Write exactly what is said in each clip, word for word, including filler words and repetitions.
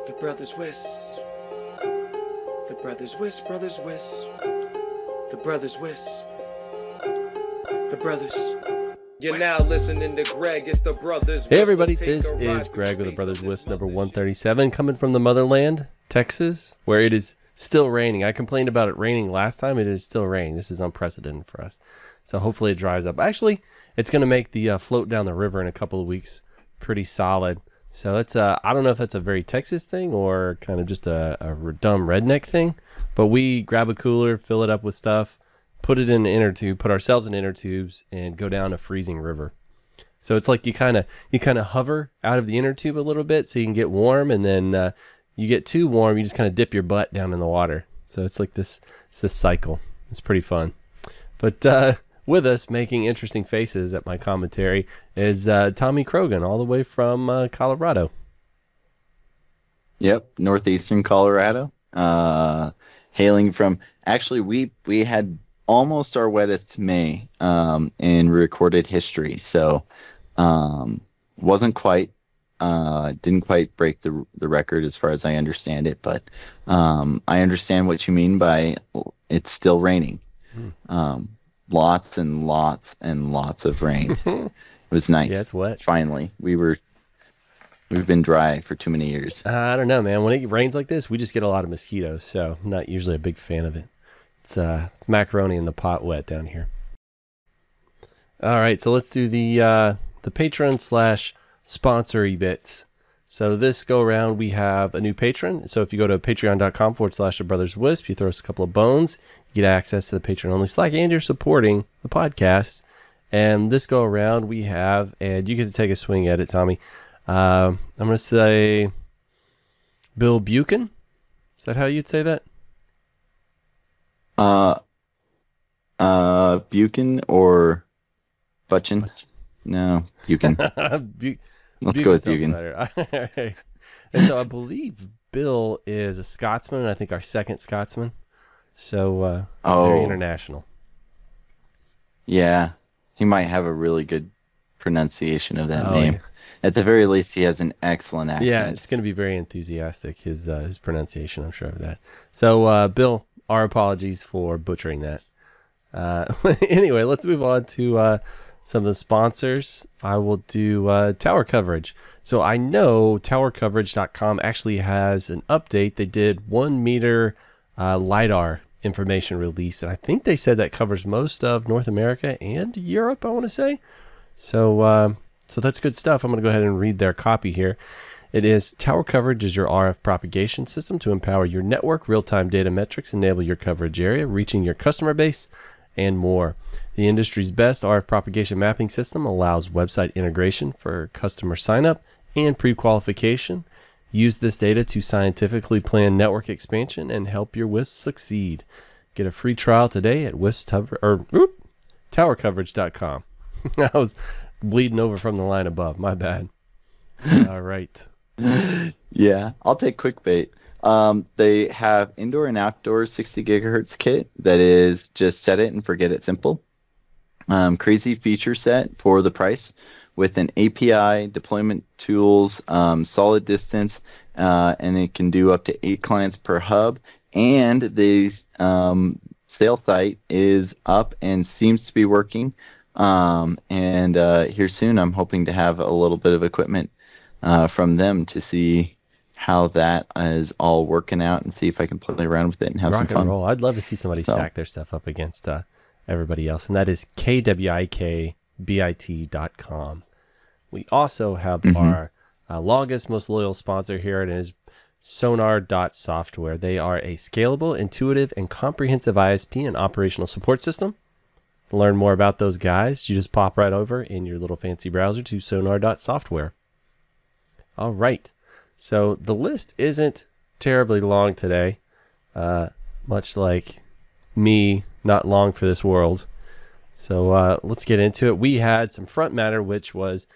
The brothers Wisp. The brothers Wisp, brothers Wisp. The brothers Wisp. The brothers. You're now listening to Greg. It's the brothers. Hey everybody, this is Greg with the Brothers Wisp number one thirty-seven, coming from the motherland, Texas, where it is still raining. I complained about it raining last time. It is still raining. This is unprecedented for us. So hopefully it dries up. Actually, it's going to make the uh, float down the river in a couple of weeks pretty solid. So that's uh, I don't know if that's a very Texas thing or kind of just a, a dumb redneck thing, but we grab a cooler, fill it up with stuff, put it in an inner tube, put ourselves in inner tubes, and go down a freezing river. So it's like you kind of you kind of hover out of the inner tube a little bit so you can get warm, and then uh, you get too warm, you just kind of dip your butt down in the water. So it's like this it's this cycle. It's pretty fun. But uh, with us making interesting faces at my commentary is uh, Tommy Krogan, all the way from uh, Colorado. Yep, northeastern Colorado. Uh, hailing from, actually, we we had almost our wettest May um, in recorded history, so um, wasn't quite, uh, didn't quite break the the record as far as I understand it, but um, I understand what you mean by it's still raining. Hmm. Um, Lots and lots and lots of rain. It was nice. Yeah, it's wet. Finally, we were. We've been dry for too many years. Uh, I don't know, man. When it rains like this, we just get a lot of mosquitoes, so I'm not usually a big fan of it. It's uh, it's macaroni in the pot wet down here. All right, so let's do the uh, the patron slash sponsor bits. So this go around, we have a new patron. So if you go to patreon.com forward slash the brothers wisp, you throw us a couple of bones, you get access to the patron only Slack, and you're supporting the podcast. And this go around, we have, and you get to take a swing at it, Tommy. Uh, I'm going to say Bill Buchan. Is that how you'd say that? Uh, uh, Buchan or Butchin? No, Buchan. Bu- Let's Buchan go with sounds Buchan. better. And so I believe Bill is a Scotsman. I think our second Scotsman. So uh, oh, very international. Yeah, he might have a really good pronunciation of that Oh, name. yeah. At the very least, he has an excellent accent. Yeah, it's going to be very enthusiastic, his uh, his pronunciation, I'm sure of that. So, uh, Bill, our apologies for butchering that. Uh, anyway, let's move on to uh, some of the sponsors. I will do uh, tower coverage. So I know tower coverage dot com actually has an update. They did one meter uh, LiDAR information release, and I think they said that covers most of North America and Europe, I want to say. So, uh, so that's good stuff. I'm going to go ahead and read their copy here. It is, tower coverage is your R F propagation system to empower your network, real-time data metrics, enable your coverage area, reaching your customer base, and more. The industry's best R F propagation mapping system allows website integration for customer sign-up and pre-qualification. Use this data to scientifically plan network expansion and help your Wisp succeed. Get a free trial today at wisp or oop, tower coverage dot com. I was bleeding over from the line above. My bad. All right. Yeah, I'll take QuickBait. Um, they have indoor and outdoor sixty gigahertz kit that is just set it and forget it simple. Um, crazy feature set for the price with an A P I, deployment tools, um, solid distance, uh, and it can do up to eight clients per hub. And the um, sale site is up and seems to be working. Um, and uh, here soon, I'm hoping to have a little bit of equipment uh, from them to see how that is all working out and see if I can play around with it and have Rock some and fun. roll. I'd love to see somebody So- stack their stuff up against uh, everybody else, and that is K W I K B I T dot com. We also have Mhm. our uh, longest, most loyal sponsor here, and it is Sonar dot software. They are a scalable, intuitive, and comprehensive I S P and operational support system. To learn more about those guys, you just pop right over in your little fancy browser to Sonar dot software. All right. So the list isn't terribly long today, uh, much like me not long for this world. So uh, let's get into it. We had some front matter, which was,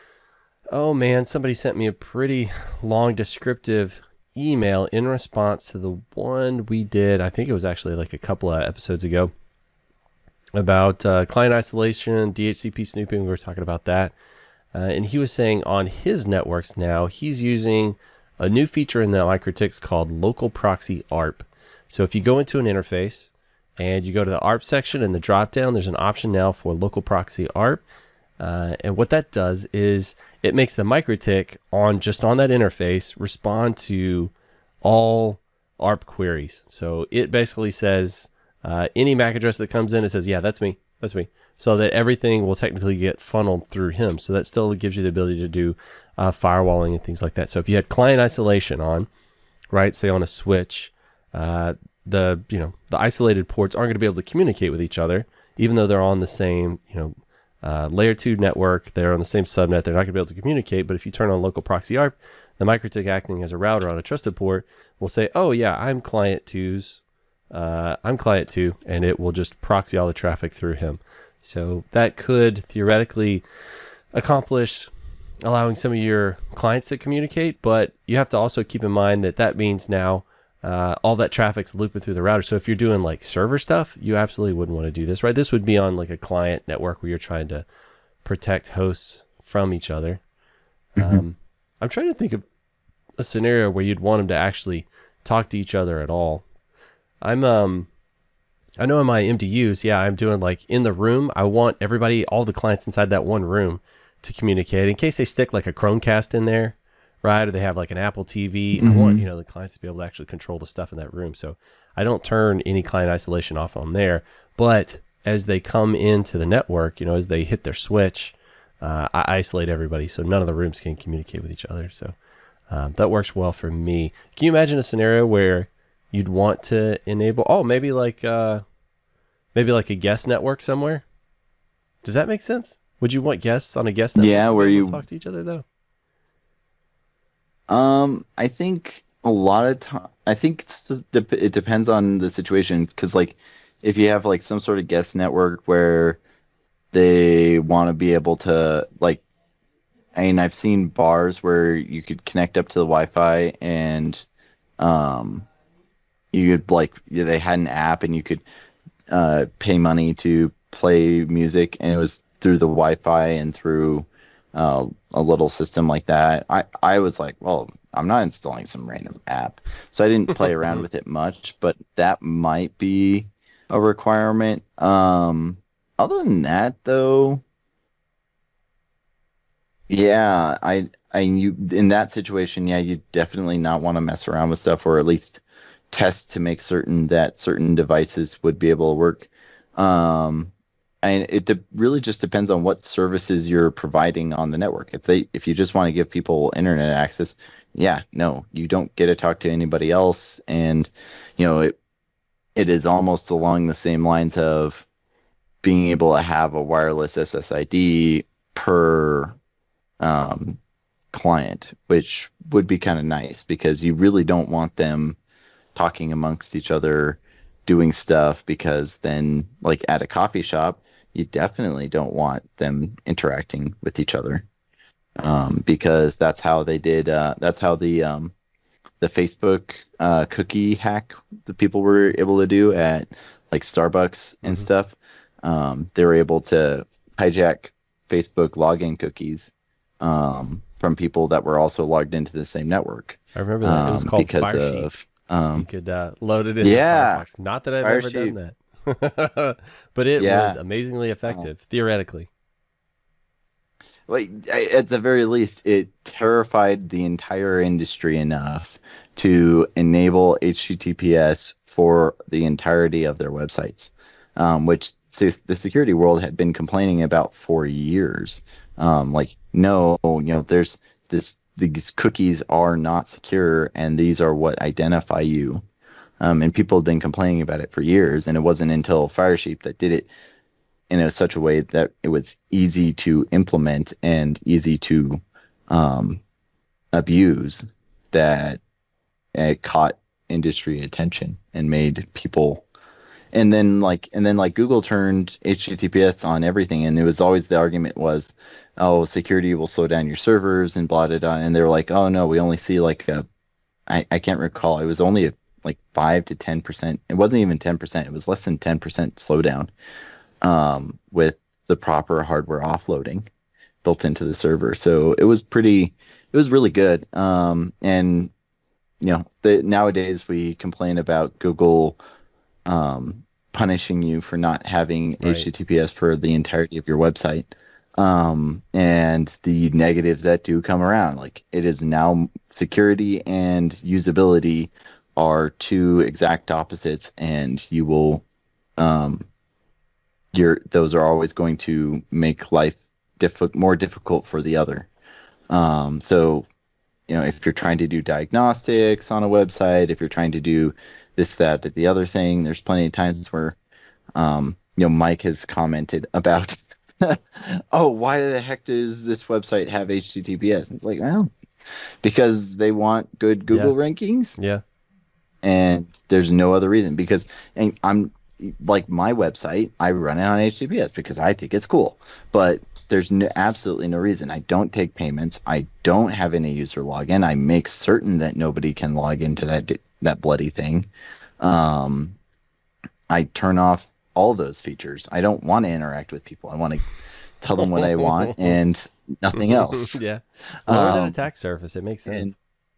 oh man, somebody sent me a pretty long descriptive email in response to the one we did. I think it was actually like a couple of episodes ago about uh, client isolation, D H C P snooping. We were talking about that. Uh, and he was saying on his networks now, he's using a new feature in the MikroTiks called Local Proxy A R P. So if you go into an interface and you go to the A R P section in the dropdown, there's an option now for Local Proxy A R P. Uh, and what that does is it makes the MikroTik on just on that interface respond to all A R P queries. So it basically says uh, any M A C address that comes in, it says, yeah, that's me, that's me. So that everything will technically get funneled through him. So that still gives you the ability to do uh, firewalling and things like that. So if you had client isolation on, right, say on a switch, uh, the you know the isolated ports aren't going to be able to communicate with each other, even though they're on the same you know uh, layer two network. They're on the same subnet. They're not going to be able to communicate. But if you turn on local proxy A R P, the MikroTik acting as a router on a trusted port will say, "Oh yeah, I'm client two's, uh, I'm client two," and it will just proxy all the traffic through him. So that could theoretically accomplish allowing some of your clients to communicate, but you have to also keep in mind that that means now uh, all that traffic's looping through the router. So if you're doing like server stuff, you absolutely wouldn't want to do this, right? This would be on like a client network where you're trying to protect hosts from each other. Mm-hmm. Um, I'm trying to think of a scenario where you'd want them to actually talk to each other at all. I'm um. I know in my M D Us, yeah, I'm doing like in the room. I want everybody, all the clients inside that one room to communicate in case they stick like a Chromecast in there, right? Or they have like an Apple T V. Mm-hmm. I want, you know, the clients to be able to actually control the stuff in that room. So I don't turn any client isolation off on there, but as they come into the network, you know, as they hit their switch, uh, I isolate everybody. So none of the rooms can communicate with each other. So um, that works well for me. Can you imagine a scenario where you'd want to enable, oh, maybe like, uh, maybe like a guest network somewhere? Does that make sense? Would you want guests on a guest network? Yeah, where you talk to each other though? Um, I think a lot of time, I think it's, it depends on the situation. Because like, if you have like some sort of guest network where they want to be able to like, I mean, I've seen bars where you could connect up to the Wi-Fi and, um, you could like, they had an app and you could uh, pay money to play music, and it was through the Wi-Fi and through uh, a little system like that. I, I was like, well, I'm not installing some random app. So I didn't play around with it much, but that might be a requirement. Um, other than that, though, yeah, I, I, you in that situation, yeah, you definitely not want to mess around with stuff, or at least test to make certain that certain devices would be able to work. Um, and it de- really just depends on what services you're providing on the network. If they, if you just want to give people internet access, yeah, no, you don't get to talk to anybody else. And, you know, it, it is almost along the same lines of being able to have a wireless S S I D per, um, client, which would be kind of nice because you really don't want them talking amongst each other, doing stuff, because then like at a coffee shop, you definitely don't want them interacting with each other, um, because that's how they did. Uh, that's how the um, the Facebook uh, cookie hack that people were able to do at like Starbucks and mm-hmm. stuff. Um, they were able to hijack Facebook login cookies um, from people that were also logged into the same network. I remember that. It was um, called because Firesheep. of Um, you could uh, load it in yeah, Firefox. Not that I've Fire ever sheet. done that. But it Yeah. was amazingly effective, oh. theoretically. Well, at the very least, it terrified the entire industry enough to enable H T T P S for the entirety of their websites, um, which the security world had been complaining about for years. Um, like, no, you know, there's this. These cookies are not secure, and these are what identify you. Um, and people have been complaining about it for years, and it wasn't until Firesheep that did it in a, such a way that it was easy to implement and easy to um, abuse that it caught industry attention and made people. And then like and then like Google turned H T T P S on everything, and it was always the argument was, oh, security will slow down your servers and blah, blah, blah. And they were like, oh no, we only see like a, I, I can't recall. It was only a, like five to ten percent. It wasn't even ten percent. It was less than ten percent slowdown um, with the proper hardware offloading built into the server. So it was pretty, it was really good. Um, and you know, the, nowadays we complain about Google um, punishing you for not having Right. H T T P S for the entirety of your website. Um, and the negatives that do come around, like it is now security and usability are two exact opposites, and you will, um, you're those are always going to make life diff- more difficult for the other. Um, so, you know, if you're trying to do diagnostics on a website, if you're trying to do this, that, the other thing, there's plenty of times where, um, you know, Mike has commented about, oh, why the heck does this website have H T T P S? And it's like, well, because they want good Google rankings, Yeah. and there's no other reason. Because, and I'm like, my website, I run it on H T T P S because I think it's cool, but there's no, absolutely no reason. I don't take payments. I don't have any user login. I make certain that nobody can log into that that bloody thing. Um, I turn off all those features. I don't want to interact with people. I want to tell them what I want and nothing else. Yeah. Lower Um, that attack surface. It makes sense. and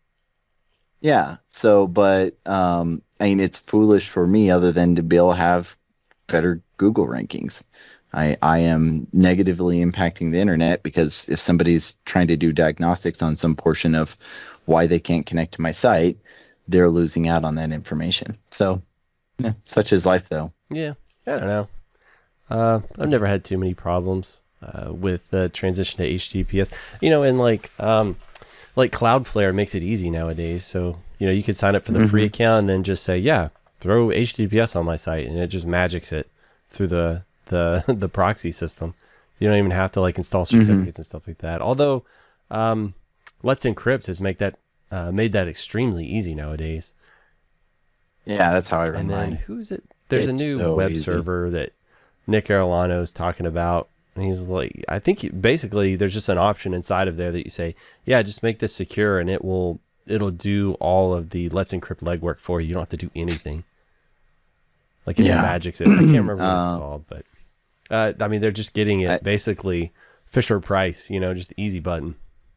yeah. So, but um, I mean, it's foolish for me, other than to be able to have better Google rankings. I, I am negatively impacting the internet, because if somebody's trying to do diagnostics on some portion of why they can't connect to my site, they're losing out on that information. So, yeah, such is life, though. Yeah. I don't know. Uh, I've never had too many problems uh, with the transition to H T T P S. You know, and like um, like Cloudflare makes it easy nowadays. So, you know, you could sign up for the mm-hmm. free account and then just say, yeah, throw H T T P S on my site, and it just magics it through the the the proxy system. You don't even have to like install certificates mm-hmm. and stuff like that. Although um, Let's Encrypt has make that uh, made that extremely easy nowadays. Yeah, that's how I run And then mine. who's it? There's It's a new so web easy. server that Nick Arellano is talking about. And he's like, I think you- basically there's just an option inside of there that you say, yeah, just make this secure, and it will it'll do all of the Let's Encrypt legwork for you. You don't have to do anything. Like it Yeah. magics it. I can't remember what it's Uh, called, but uh, I mean they're just getting it I- basically Fisher Price, you know, just easy button.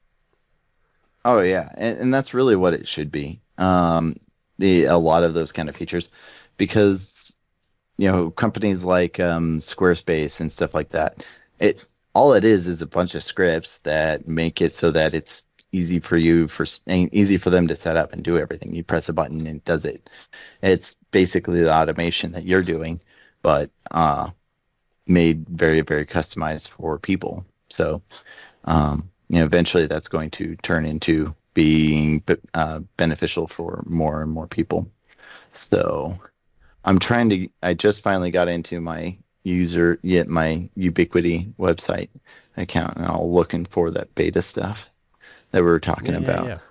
Oh yeah, and, and that's really what it should be. Um, the a lot of those kind of features, because you know companies like um, Squarespace and stuff like that, it all it is is a bunch of scripts that make it so that it's easy for you for s- and easy for them to set up and do everything. You press a button and it does it. It's basically the automation that you're doing, but uh, made very very customized for people. So. Um, you know, eventually that's going to turn into being uh, beneficial for more and more people. So I'm trying to, I just finally got into my user, yet my Ubiquity website account, and I'm looking for that beta stuff that we were talking Yeah, yeah, about. yeah.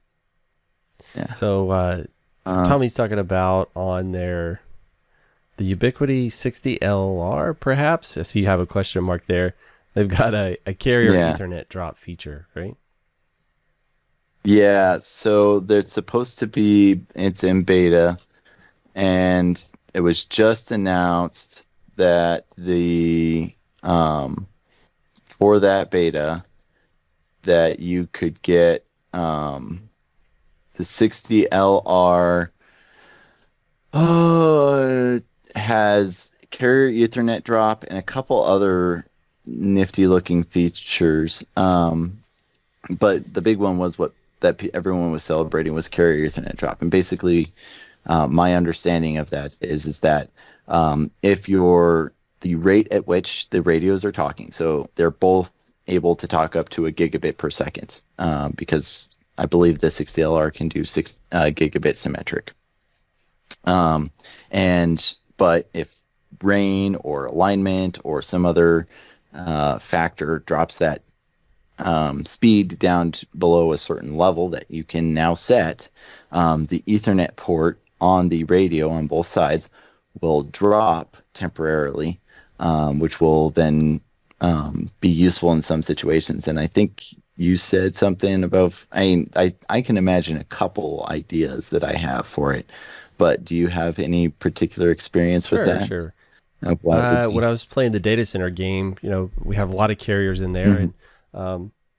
Yeah. So uh, Uh, Tommy's talking about on their the Ubiquity sixty L R, perhaps. I see you have a question mark there. They've got a, a carrier Yeah. Ethernet drop feature, right? Yeah, so there's supposed to be, it's in beta, and it was just announced that the, um, for that beta, that you could get um, the sixty L R, oh, has carrier Ethernet drop and a couple other nifty looking features, um, but the big one was what that pe- everyone was celebrating was carrier Ethernet drop. And basically, uh, my understanding of that is is that um, if you're the rate at which the radios are talking, so they're both able to talk up to a gigabit per second, um, because I believe the sixty L R can do six uh, gigabit symmetric. Um, and but if rain or alignment or some other uh, factor drops that um, speed down to below a certain level that you can now set, um, the Ethernet port on the radio on both sides will drop temporarily, um, which will then um, be useful in some situations. And I think you said something about, I mean, I, I can imagine a couple ideas that I have for it, but do you have any particular experience Sure, with that? sure. Of what it would Uh, be? when I was playing the data center game, you know, we have a lot of carriers in there, Mhm. and um,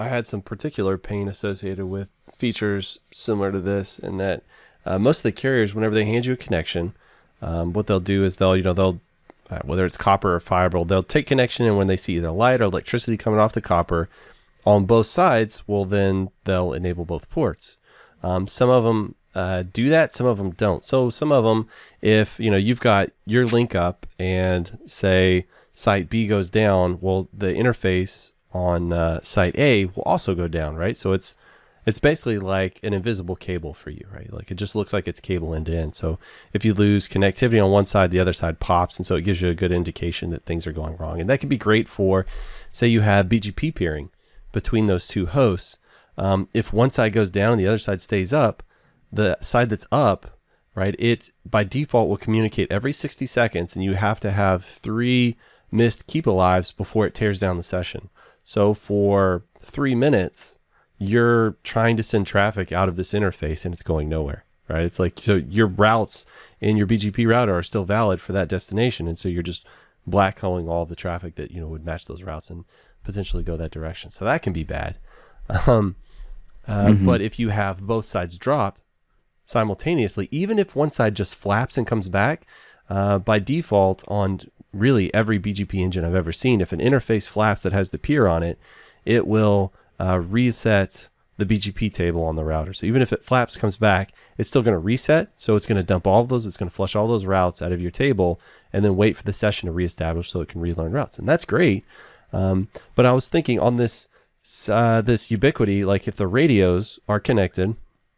I had some particular pain associated with features similar to this, in that uh, most of the carriers, whenever they hand you a connection, um, what they'll do is they'll, you know, they'll, uh, whether it's copper or fiber, they'll take connection, and when they see either light or electricity coming off the copper on both sides, well, then they'll enable both ports. Um, some of them uh, do that, some of them don't. So some of them, if, you know, you've got your link up and say site B goes down, well, the interface on uh, site A will also go down, right? So it's it's basically like an invisible cable for you, right? Like it just looks like it's cable end to end. So if you lose connectivity on one side, the other side pops, and so it gives you a good indication that things are going wrong. And that can be great for, say you have B G P peering between those two hosts. Um, if one side goes down and the other side stays up, the side that's up, right, it by default will communicate every sixty seconds, and you have to have three missed keep alives before it tears down the session. So for three minutes, you're trying to send traffic out of this interface and it's going nowhere, right? It's like, so your routes in your B G P router are still valid for that destination. And so you're just black holing all of the traffic that, you know, would match those routes and potentially go that direction. So that can be bad. Um, uh, mm-hmm. But if you have both sides drop simultaneously, even if one side just flaps and comes back, uh, by default on really every B G P engine I've ever seen, if an interface flaps that has the peer on it, it will uh, reset the B G P table on the router. So even if it flaps, comes back, it's still going to reset. So it's going to dump all of those. It's going to flush all those routes out of your table and then wait for the session to reestablish so it can relearn routes. And that's great. Um, but I was thinking on this, uh, this ubiquity, like if the radios are connected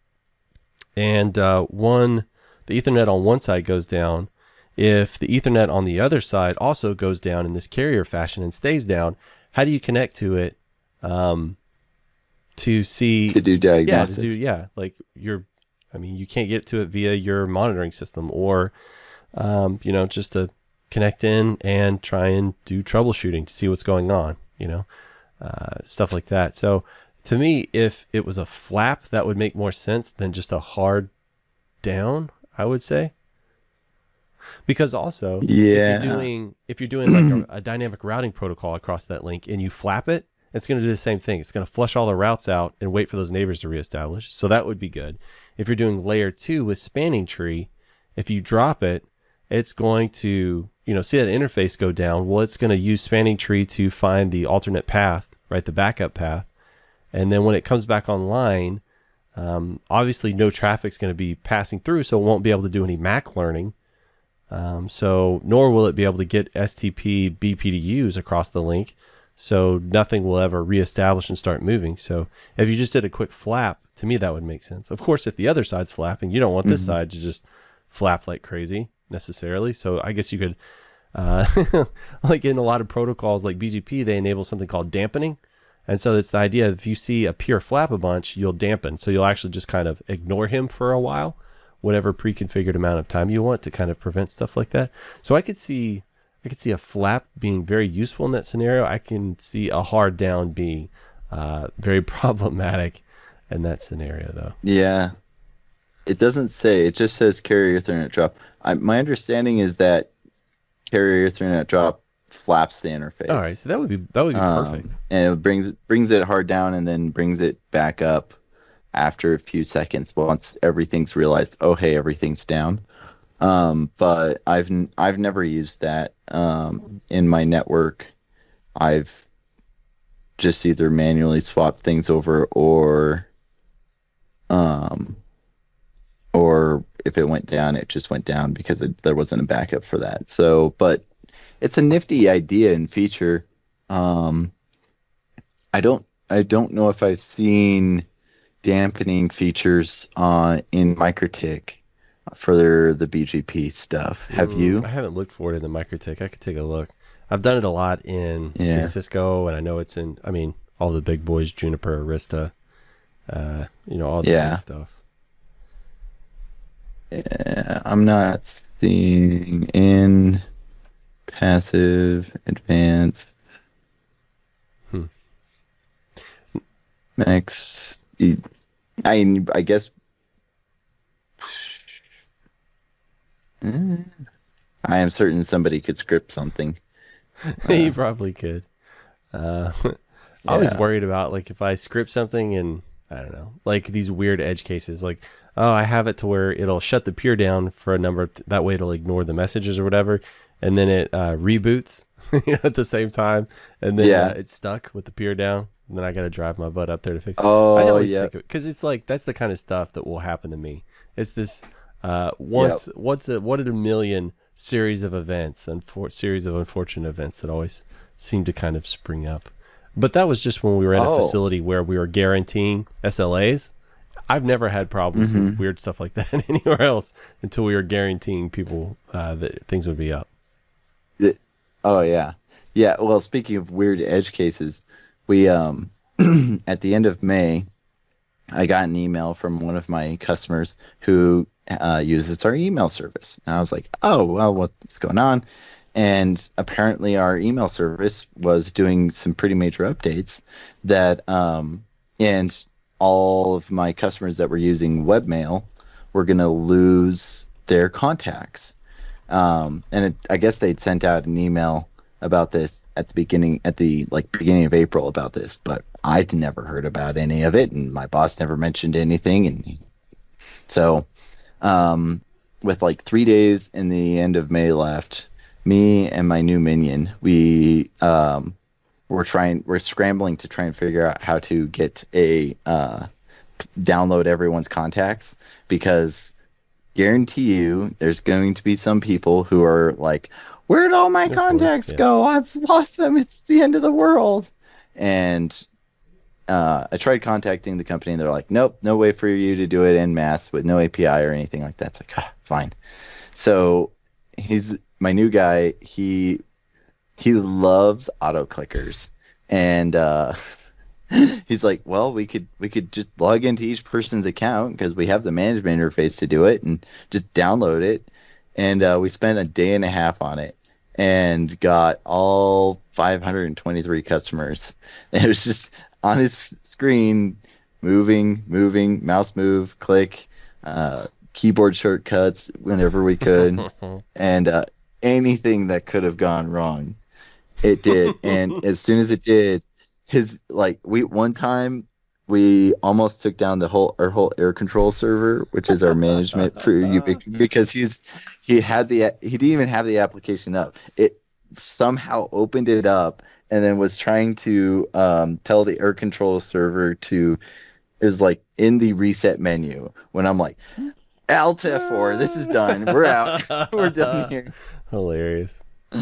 and uh, one, the Ethernet on one side goes down, if the Ethernet on the other side also goes down in this carrier fashion and stays down, how do you connect to it um, to see... To do diagnostics? Yeah, to do, yeah, like you're, I mean, you can't get to it via your monitoring system or, um, you know, just to connect in and try and do troubleshooting to see what's going on, you know, uh, stuff like that. So to me, if it was a flap, that would make more sense than just a hard down, I would say. Because also, yeah. if you're doing if you're doing like a, a dynamic routing protocol across that link and you flap it, it's going to do the same thing. It's going to flush all the routes out and wait for those neighbors to reestablish. So that would be good. If you're doing layer two with spanning tree, if you drop it, it's going to, you know, see that interface go down. Well, it's going to use spanning tree to find the alternate path, right, the backup path. And then when it comes back online, um, obviously no traffic's going to be passing through, so it won't be able to do any M A C learning. Um, so nor will it be able to get S T P B P D Us across the link. So nothing will ever reestablish and start moving. So if you just did a quick flap, to me, that would make sense. Of course, if the other side's flapping, you don't want this mm-hmm. side to just flap like crazy necessarily. So I guess you could, uh, like in a lot of protocols like B G P, they enable something called dampening. And so it's the idea, if you see a peer flap a bunch, you'll dampen. So you'll actually just kind of ignore him for a while, whatever pre-configured amount of time you want to kind of prevent stuff like that. So I could see, I could see a flap being very useful in that scenario. I can see a hard down being uh, very problematic in that scenario, though. Yeah, it doesn't say. It just says carrier Ethernet drop. I, my understanding is that carrier Ethernet drop flaps the interface. All right, so that would be that would be um, perfect. And it brings brings it hard down and then brings it back up after a few seconds once everything's realized, oh hey, everything's down. Um, but I've n- I've never used that um, in my network. I've just either manually swapped things over or um or if it went down, it just went down because it, there wasn't a backup for that. So, but it's a nifty idea and feature. Um, I don't I don't know if I've seen dampening features on in MikroTik for their, the B G P stuff. Have mm, you? I haven't looked for it in the MikroTik. I could take a look. I've done it a lot in yeah. say, Cisco, and I know it's in, I mean, all the big boys, Juniper, Arista, uh, you know, all the yeah. big stuff. Yeah, I'm not seeing in passive, advanced, hmm. max. I I guess. I am certain somebody could script something. You probably could. Uh, I was Yeah. worried about like if I script something and I don't know, like these weird edge cases, like oh, I have it to where it'll shut the peer down for a number of th- that way it'll ignore the messages or whatever, and then it uh, reboots you know, at the same time, and then Yeah. uh, it's stuck with the peer down, and then I got to drive my butt up there to fix it. I Oh, always yeah. think because it's like that's the kind of stuff that will happen to me. It's this uh, once once a one in a million series of events and for series of unfortunate events that always seem to kind of spring up. But that was just when we were at Oh. a facility where we were guaranteeing S L As. I've never had problems Mm-hmm. with weird stuff like that anywhere else until we were guaranteeing people uh, that things would be up. Th- Oh yeah, yeah. Well, speaking of weird edge cases, we um at the end of May, I got an email from one of my customers who uh, uses our email service, and I was like, oh well, what's going on? And apparently, our email service was doing some pretty major updates that um and all of my customers that were using webmail were going to lose their contacts. Um, and it, I guess they'd sent out an email about this at the beginning, at the like beginning of April about this, but I'd never heard about any of it, and my boss never mentioned anything. And he- so, um, with like three days in the end of May left, me and my new minion, we um, we're trying, we're scrambling to try and figure out how to get a uh, download everyone's contacts, because guarantee you there's going to be some people who are like, where'd all my Of course, contacts yeah. go? I've lost them. It's the end of the world. And uh, I tried contacting the company, and they're like, nope, no way for you to do it en masse with no A P I or anything like that. It's like, ah, fine. So he's my new guy. He he loves auto clickers, and uh, he's like, well, we could we could just log into each person's account because we have the management interface to do it, and just download it. And uh, we spent a day and a half on it and got all five hundred twenty-three customers. And it was just on his screen, moving, moving, mouse move, click, uh, keyboard shortcuts whenever we could, and uh, anything that could have gone wrong, it did. And as soon as it did, his like we one time we almost took down the whole our whole air control server, which is our management for Ubiquiti, because he's he had the he didn't even have the application up. It somehow opened it up and then was trying to um, tell the air control server to is like in the reset menu when I'm like, Alt F four, this is done. We're out. We're done here. Hilarious.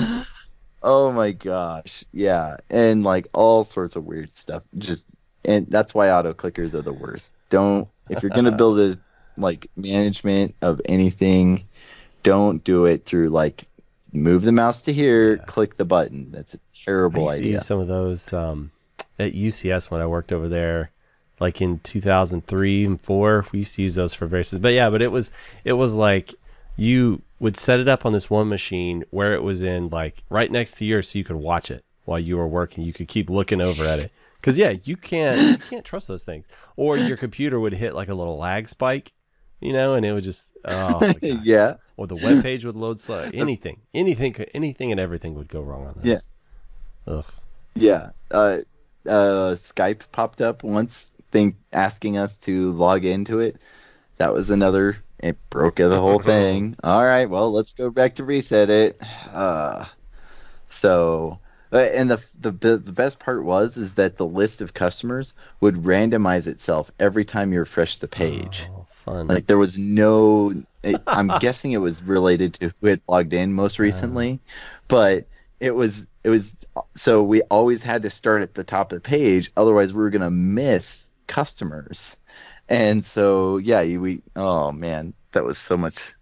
Oh my gosh. Yeah. And like all sorts of weird stuff. Just and that's why auto clickers are the worst. Don't if you're gonna build a like management of anything, don't do it through like move the mouse to here, Yeah. click the button. That's a I terrible used to idea. use some of those um, at U C S when I worked over there, like in two thousand three and four. We used to use those for various. But yeah, but it was it was like you would set it up on this one machine where it was in like right next to yours, so you could watch it while you were working. You could keep looking over at it because yeah, you can't you can't trust those things. Or your computer would hit like a little lag spike, you know, and it would just oh my God. Yeah. Or the web page would load slow. Anything, anything, could- anything, and everything would go wrong on those. Yeah. Ugh. Yeah. Uh, uh, Skype popped up once, thing asking us to log into it. That was another. It broke the whole thing. All right. Well, let's go back to reset it. Uh, so, uh, and the the the best part was is that the list of customers would randomize itself every time you refresh the page. Oh, fun. Like there was no. It, I'm guessing it was related to who had logged in most recently, but it was it was so we always had to start at the top of the page, otherwise we were gonna miss customers. And so yeah, you- we oh man, that was so much.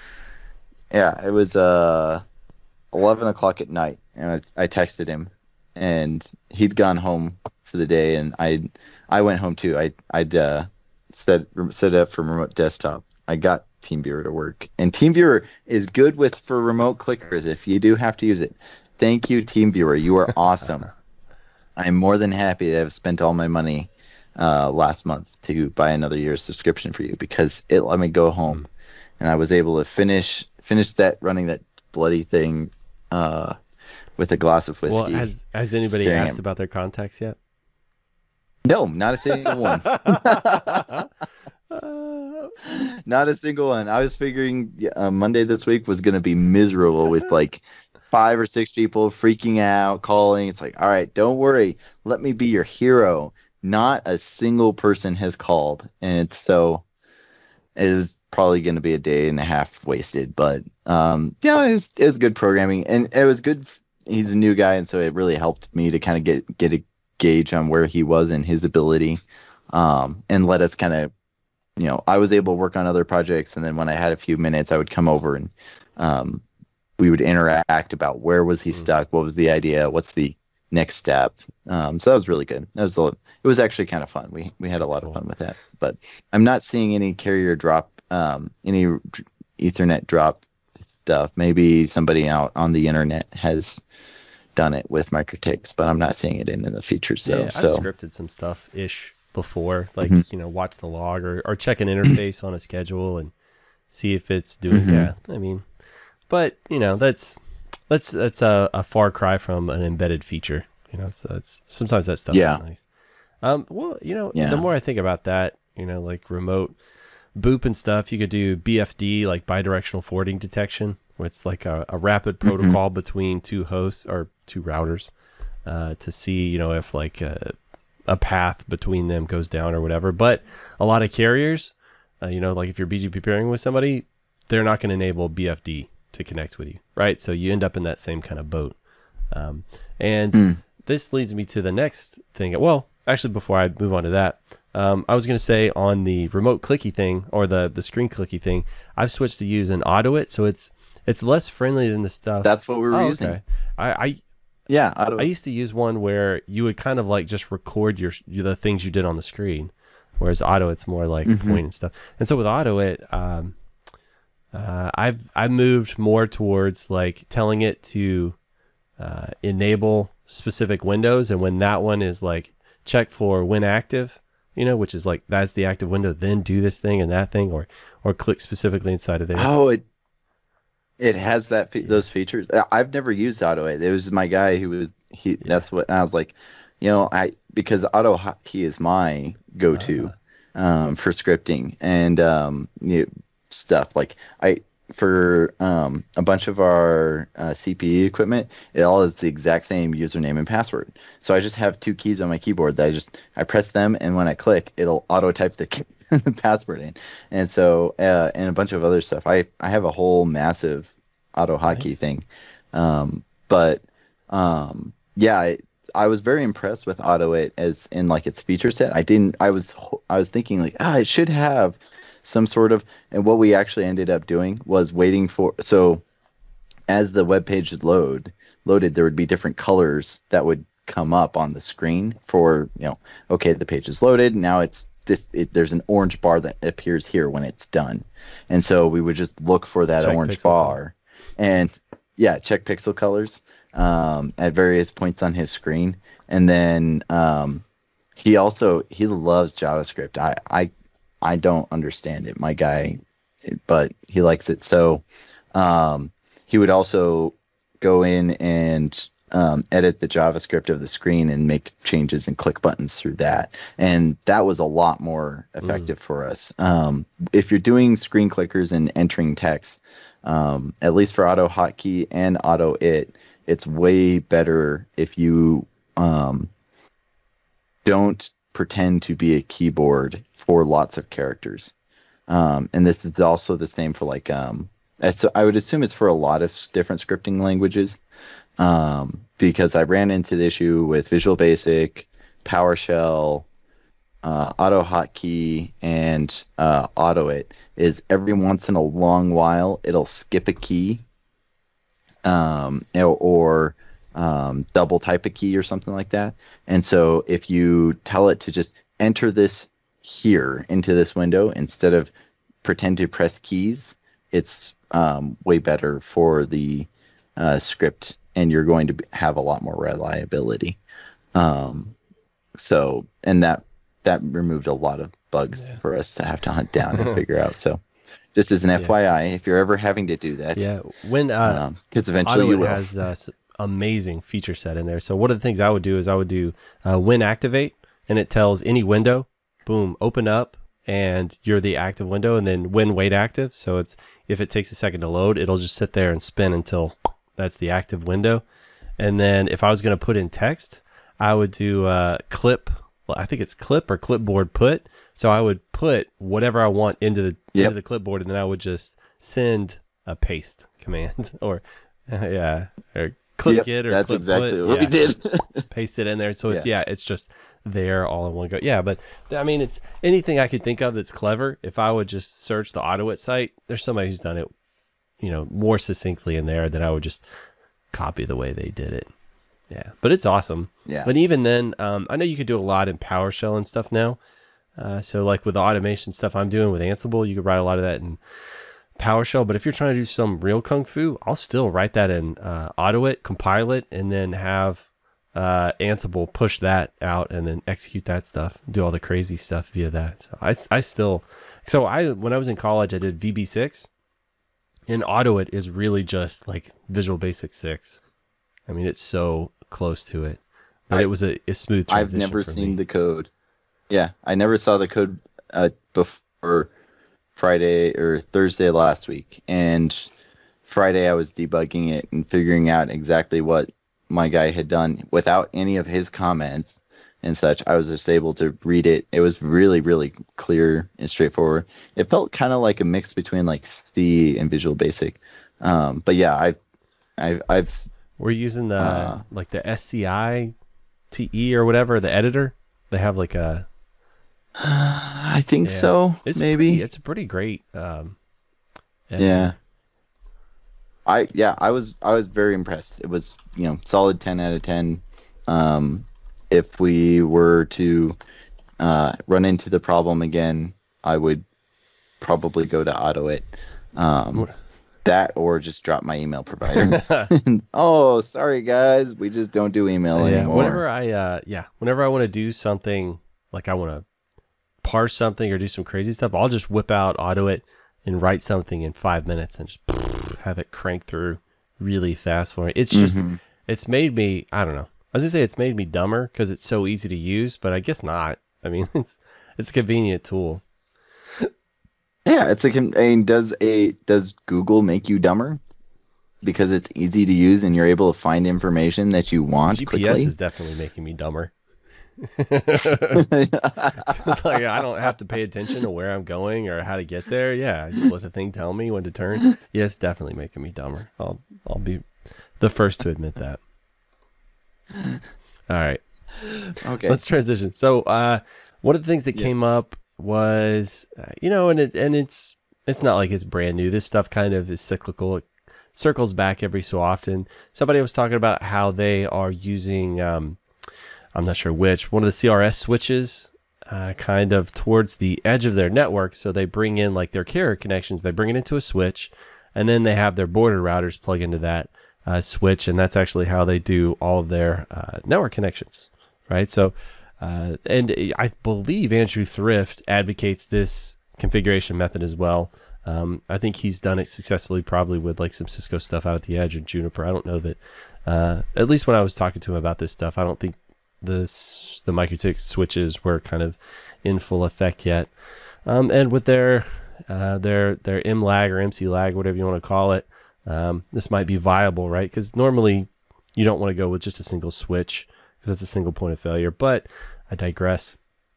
Yeah, it was uh eleven o'clock at night, and I, I texted him, and he'd gone home for the day, and I I went home too. I I'd uh, set set it up for remote desktop. I got TeamViewer to work, and TeamViewer is good with for remote clickers if you do have to use it. Thank you, TeamViewer. You are awesome. I'm more than happy to have spent all my money uh, last month to buy another year's subscription for you, because it let me go home, and I was able to finish finish that running that bloody thing uh, with a glass of Well, whiskey. has has anybody staring asked at- about their contacts yet? No, not a single one. Not a single one. I was figuring uh, Monday this week was going to be miserable with like five or six people freaking out, calling. It's like, all right, don't worry. Let me be your hero. Not a single person has called. And so it was probably going to be a day and a half wasted. But um, yeah, it was, it was good programming. And it was good. He's a new guy. And so it really helped me to kind of get, get a gauge on where he was and his ability, um, and let us kind of, you know, I was able to work on other projects, and then when I had a few minutes, I would come over and um, we would interact about where was he stuck, what was the idea, what's the next step. Um, so that was really good. That was a, it was actually kind of fun. We we had a lot of fun with that. But I'm not seeing any carrier drop, um, any Ethernet drop stuff. Maybe somebody out on the internet has done it with MikroTiks, but I'm not seeing it in, in the features though. Yeah, so I've scripted some stuff ish before, like Mhm. you know, watch the log or, or check an interface on a schedule and see if it's doing Mhm. that. I mean, but you know, that's that's that's a, a far cry from an embedded feature. You know, so it's sometimes that stuff Yeah. is nice. Um, well, you know, Yeah. the more I think about that, you know, like remote boop and stuff, you could do B F D, like bidirectional forwarding detection, where it's like a, a rapid Mhm. protocol between two hosts or two routers uh, to see, you know, if like a, a path between them goes down or whatever. But a lot of carriers, uh, you know, like if you're B G P pairing with somebody, they're not going to enable B F D to connect with you, right? So you end up in that same kind of boat. Um, and Mm. this leads me to the next thing. Well, actually, before I move on to that, um, I was going to say on the remote clicky thing or the the screen clicky thing, I've switched to use an AutoIt, so it's it's less friendly than the stuff. That's what we were Oh, using. okay. I, I Yeah, auto. I used to use one where you would kind of like just record your the things you did on the screen, whereas Auto it's more like Mhm. point and stuff. And so with Auto it, um, uh, I've I've moved more towards like telling it to uh, enable specific windows, and when that one is like check for when active, you know, which is like that's the active window, then do this thing and that thing, or or click specifically inside of there. Oh, it it has that fe- those features. I- I've never used AutoIt. It was my guy who was he. That's what I was like. You know, I because AutoHotkey is my go-to um, for scripting and um, you know, stuff like I for um, a bunch of our uh, C P E equipment. It all is the exact same username and password. So I just have two keys on my keyboard that I just I press them, and when I click, it'll auto type the key. The password in, and so uh, and a bunch of other stuff. I I have a whole massive auto hotkey Nice. thing, um, but um, yeah, I, I was very impressed with AutoIt as in like its feature set. I didn't. I was I was thinking like ah, it should have some sort of. And what we actually ended up doing was waiting for so as the web page load loaded, there would be different colors that would come up on the screen for you know okay the page is loaded now it's this it, there's an orange bar that appears here when it's done, and so we would just look for that Check orange pixel bar color. and yeah check pixel colors um, at various points on his screen, and then um, he also he loves JavaScript. I I I don't understand it, my guy, but he likes it. So um, he would also go in and um, edit the JavaScript of the screen and make changes and click buttons through that. And that was a lot more effective for us. Um, if you're doing screen clickers and entering text, um, at least for Auto Hotkey and Auto It, it's way better if you um, don't pretend to be a keyboard for lots of characters. Um, and this is also the same for like, um, it's, I would assume it's for a lot of s- different scripting languages. Um, because I ran into the issue with Visual Basic, PowerShell, uh, Auto Hotkey, and uh, AutoIt. Is every once in a long while it'll skip a key, um, or, or um, double type a key or something like that. And so if you tell it to just enter this here into this window instead of pretend to press keys, it's um, way better for the uh, script, and you're going to be, have a lot more reliability. Um, so, and that that removed a lot of bugs Yeah. for us to have to hunt down and figure out. So, just as an Yeah. F Y I, if you're ever having to do that, Yeah, when uh, because eventually you AutoIt will. has uh, s- amazing feature set in there. So one of the things I would do is I would do uh, when activate, and it tells any window, boom, open up, and you're the active window, and then when wait active. So it's if it takes a second to load, it'll just sit there and spin until that's the active window. And then if I was going to put in text, I would do uh, clip. Well, I think it's clip or clipboard put. So I would put whatever I want into the Yep. into the clipboard, and then I would just send a paste command or uh, yeah or clip Yep, get or that's clip exactly put. what we Yeah, did. just paste it in there. So it's yeah. it's just there all in one go. Yeah, but I mean, it's anything I could think of that's clever. If I would just search the AutoIt site, there's somebody who's done it, you know, more succinctly in there than I would just copy the way they did it. Yeah, but it's awesome. Yeah. But even then, um, I know you could do a lot in PowerShell and stuff now. Uh, so like with the automation stuff I'm doing with Ansible, you could write a lot of that in PowerShell. But if you're trying to do some real kung fu, I'll still write that in uh, AutoIt, compile it, and then have uh, Ansible push that out and then execute that stuff, do all the crazy stuff via that. So I, I still, so I when I was in college, I did V B six, and AutoIt is really just like Visual Basic six. I mean, it's so close to it, but I, it was a, a smooth transition. I've never for seen me. the code. Yeah, I never saw the code uh, before Friday or Thursday last week. And Friday I was debugging it and figuring out exactly what my guy had done without any of his comments and such. I was just able to read it. It was really, really clear and straightforward. It felt kind of like a mix between like C and Visual Basic. Um, but yeah, I've, I've, I've We're using the Uh, like the S C I T E or whatever, the editor. They have like a I think yeah, so. It's maybe pretty, it's a pretty great. Um, editor. yeah. I yeah, I was I was very impressed. It was, you know, solid ten out of ten. Um, if we were to uh, run into the problem again, I would probably go to AutoIt. Um, that or just drop my email provider. Oh, sorry guys, we just don't do email yeah. anymore. Whenever I uh yeah, whenever I want to do something like I want to parse something or do some crazy stuff, I'll just whip out AutoIt and write something in five minutes and just have it crank through really fast for me. It's just, Mhm. it's made me, I don't know. I was gonna say it's made me dumber because it's so easy to use, but I guess not. I mean, it's it's a convenient tool. Yeah, it's a. con- I mean, does a does Google make you dumber because it's easy to use and you're able to find information that you want G P S quickly? is definitely making me dumber. It's like I don't have to pay attention to where I'm going or how to get there. Yeah, I just let the thing tell me when to turn. Yeah, it's definitely making me dumber. I'll I'll be the first to admit that. All right. Okay. Let's transition. So, uh, one of the things that Yeah. came up was, uh, you know, and it and it's it's not like it's brand new. This stuff kind of is cyclical. It circles back every so often. Somebody was talking about how they are using, um, I'm not sure which, one of the C R S switches, uh, kind of towards the edge of their network. So they bring in like their carrier connections. They bring it into a switch, and then they have their border routers plug into that uh, switch, and that's actually how they do all of their uh, network connections. Right. So, uh, and I believe Andrew Thrift advocates this configuration method as well. Um, I think he's done it successfully, probably with like some Cisco stuff out at the edge or Juniper. I don't know that, uh, at least when I was talking to him about this stuff, I don't think the, the MikroTik switches were kind of in full effect yet. Um, and with their, uh, their, their M lag or M C lag, whatever you want to call it, um, this might be viable, right? Because normally you don't want to go with just a single switch, because that's a single point of failure, but I digress.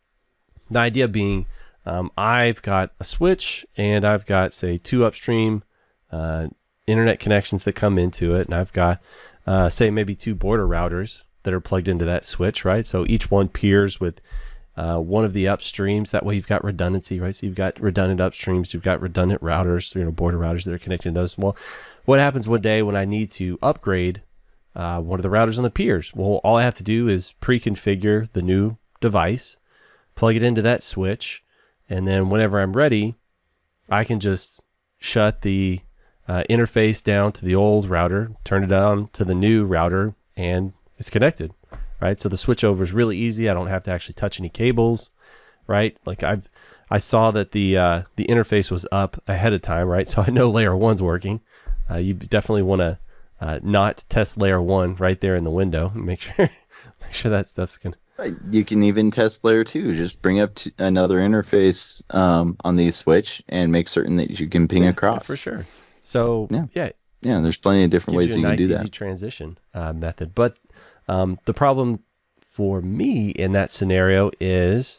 The idea being, um, I've got a switch and I've got, say, two upstream uh, internet connections that come into it, and I've got, uh, say, maybe two border routers that are plugged into that switch, right? So each one peers with uh, one of the upstreams. That way you've got redundancy, right? So you've got redundant upstreams, you've got redundant routers, you know, border routers that are connected to those. Well, what happens one day when I need to upgrade Uh, one of the routers on the peers? Well, all I have to do is pre-configure the new device, plug it into that switch, and then whenever I'm ready, I can just shut the uh, interface down to the old router, turn it on to the new router, and it's connected, right? So the switchover is really easy. I don't have to actually touch any cables, right? Like I've, I saw that the uh, the interface was up ahead of time, right? So I know layer one's working. Uh, you definitely want to Uh, not test layer one right there in the window. Make sure, make sure that stuff's gonna Uh, You can even test layer two. Just bring up t- another interface um, on the switch and make certain that you can ping Yeah, yeah, across. for sure. So Yeah. yeah, Yeah, there's plenty of different gives ways you you a can nice, do easy that. transition uh, method. But um, the problem for me in that scenario is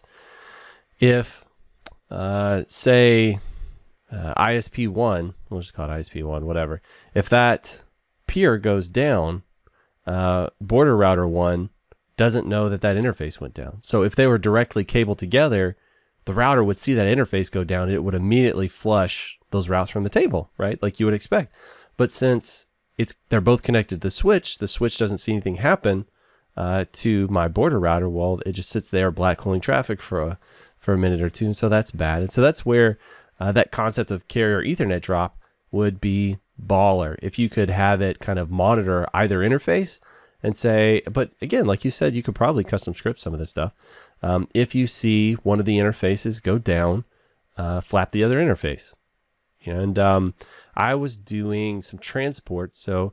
if, uh, say, uh, I S P one, we'll just call it I S P one, whatever. If that peer goes down, uh, border router one doesn't know that that interface went down. So if they were directly cabled together, the router would see that interface go down. It would immediately flush those routes from the table, right? Like you would expect. But since it's they're both connected to the switch, the switch doesn't see anything happen uh, to my border router. Well, it just sits there black holing traffic for a for a minute or two. And so that's bad. And so that's where uh, that concept of carrier Ethernet drop would be baller. If you could have it kind of monitor either interface and say, but again, like you said, you could probably custom script some of this stuff. Um, if you see one of the interfaces go down, uh, flap the other interface. And um, I was doing some transport. So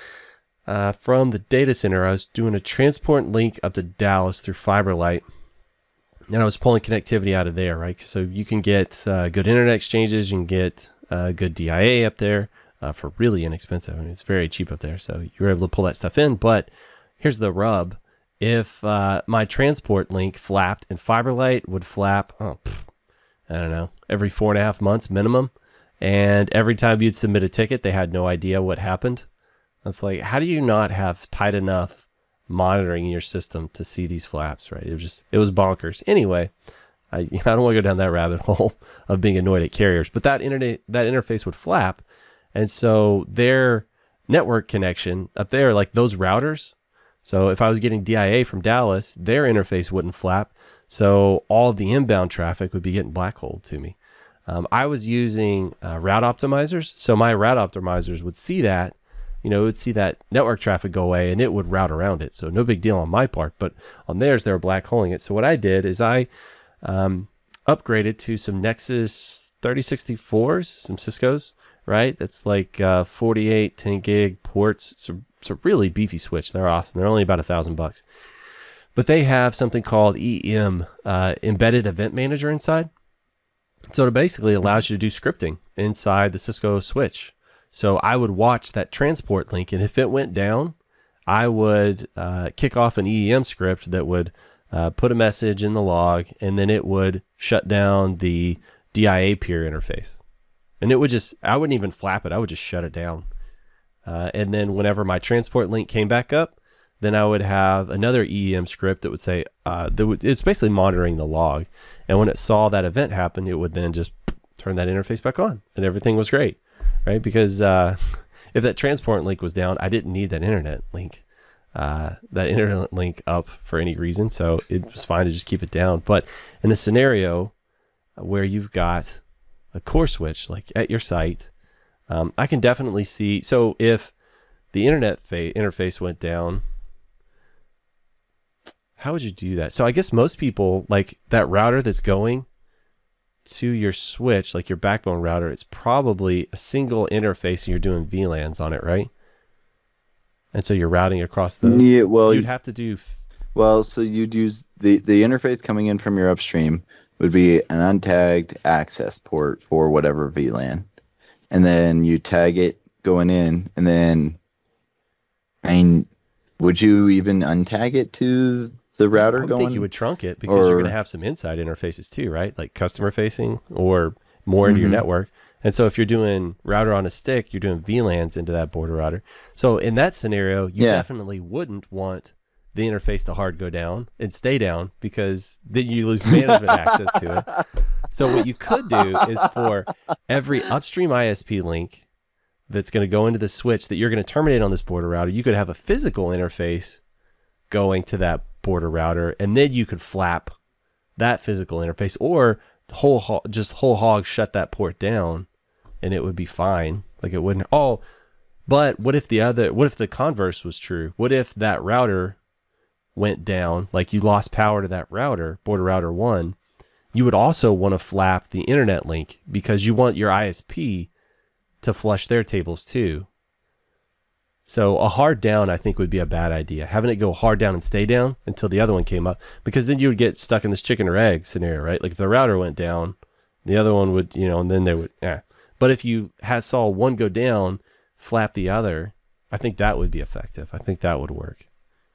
uh, from the data center, I was doing a transport link up to Dallas through FiberLight. And I was pulling connectivity out of there, right? So you can get uh, good internet exchanges. You can get uh, good D I A up there uh, for really inexpensive. I mean, it's very cheap up there. So you were able to pull that stuff in. But here's the rub. If uh, my transport link flapped and FiberLight would flap, oh, pff, I don't know, every four and a half months minimum. And every time you'd submit a ticket, they had no idea what happened. It's like, how do you not have tight enough monitoring in your system to see these flaps, right? It was just, it was bonkers. Anyway, I, I don't want to go down that rabbit hole of being annoyed at carriers, but that internet, that interface would flap. And so their network connection up there, like those routers. So if I was getting D I A from Dallas, their interface wouldn't flap. So all of the inbound traffic would be getting black holed to me. Um, I was using uh, route optimizers. So my route optimizers would see that, you know, it would see that network traffic go away and it would route around it. So no big deal on my part, but on theirs, they were black holing it. So what I did is I um, upgraded to some Nexus thirty sixty-fours, some Cisco's, right? That's like uh, forty-eight, ten gig ports. It's a, it's a really beefy switch. They're awesome. They're only about a thousand bucks, but they have something called E M, uh, Embedded Event Manager inside. So it basically allows you to do scripting inside the Cisco switch. So I would watch that transport link, and if it went down, I would uh, kick off an E E M script that would uh, put a message in the log, and then it would shut down the D I A peer interface. And it would just, I wouldn't even flap it. I would just shut it down. Uh, and then whenever my transport link came back up, then I would have another E E M script that would say, uh, that would, it's basically monitoring the log. And when it saw that event happen, it would then just turn that interface back on, and everything was great. Right, because uh, if that transport link was down, I didn't need that internet link, uh, that internet link up for any reason. So it was fine to just keep it down. But in a scenario where you've got a core switch like at your site, um, I can definitely see. So if the internet fa- interface went down, how would you do that? So I guess most people, like that router that's going to your switch, like your backbone router, it's probably a single interface and you're doing V LANs on it, right? And so you're routing across those. Yeah, well, you'd have to do. F- well, so you'd use the the interface coming in from your upstream would be an untagged access port for whatever V LAN, and then you tag it going in, and then, I mean, would you even untag it to the router I going? I think you would trunk it because or, you're going to have some inside interfaces too, right? Like customer facing or more into mm-hmm. your network. And so if you're doing router on a stick, you're doing V LANs into that border router. So in that scenario, you yeah. definitely wouldn't want the interface to hard go down and stay down, because then you lose management access to it. So what you could do is for every upstream I S P link that's going to go into the switch that you're going to terminate on this border router, you could have a physical interface going to that border router, and then you could flap that physical interface, or whole ho- just whole hog shut that port down, and it would be fine. Like it wouldn't. Oh, but what if the other? What if the converse was true? What if that router went down? Like you lost power to that router, border router one. You would also want to flap the internet link because you want your I S P to flush their tables too. So a hard down, I think, would be a bad idea. Having it go hard down and stay down until the other one came up, because then you would get stuck in this chicken or egg scenario, right? Like if the router went down, the other one would, you know, and then they would, yeah. But if you had saw one go down, flap the other, I think that would be effective. I think that would work.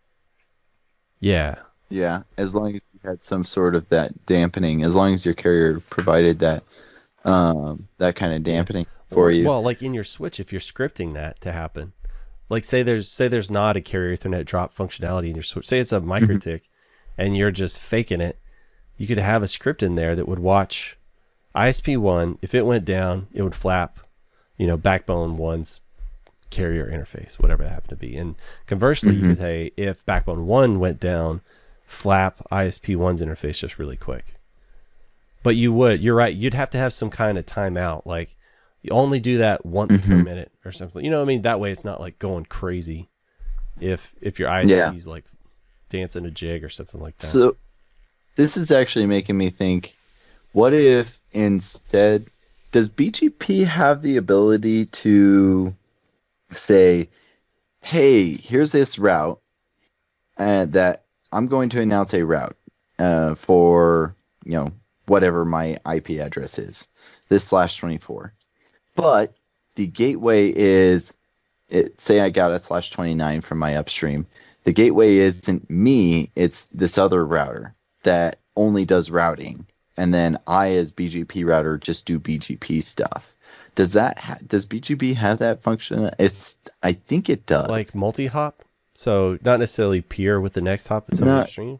Yeah. Yeah, as long as you had some sort of that dampening, as long as your carrier provided that um, that kind of dampening for well, you. Well, like in your switch, if you're scripting that to happen, like say there's say there's not a carrier Ethernet drop functionality in your switch. Say it's a MikroTik, and you're just faking it. You could have a script in there that would watch I S P one. If it went down, it would flap, you know, Backbone one's carrier interface, whatever it happened to be. And conversely, Mm-hmm. you could say if Backbone one went down, flap I S P one's interface just really quick. But you would, you're right. You'd have to have some kind of timeout, like. You only do that once Mm-hmm. per minute or something. You know what I mean? That way it's not like going crazy if if your I S P's Yeah. like dancing a jig or something like that. So this is actually making me think, what if instead, does B G P have the ability to say, hey, here's this route uh, that I'm going to announce a route uh, for, you know, whatever my I P address is, this slash twenty-four. But the gateway is, it, say I got a slash twenty-nine from my upstream. The gateway isn't me, it's this other router that only does routing. And then I, as B G P router, just do B G P stuff. Does that ha- does B G P have that function? It's I think it does. Like multi-hop? So not necessarily peer with the next hop, it's on the Not- upstream?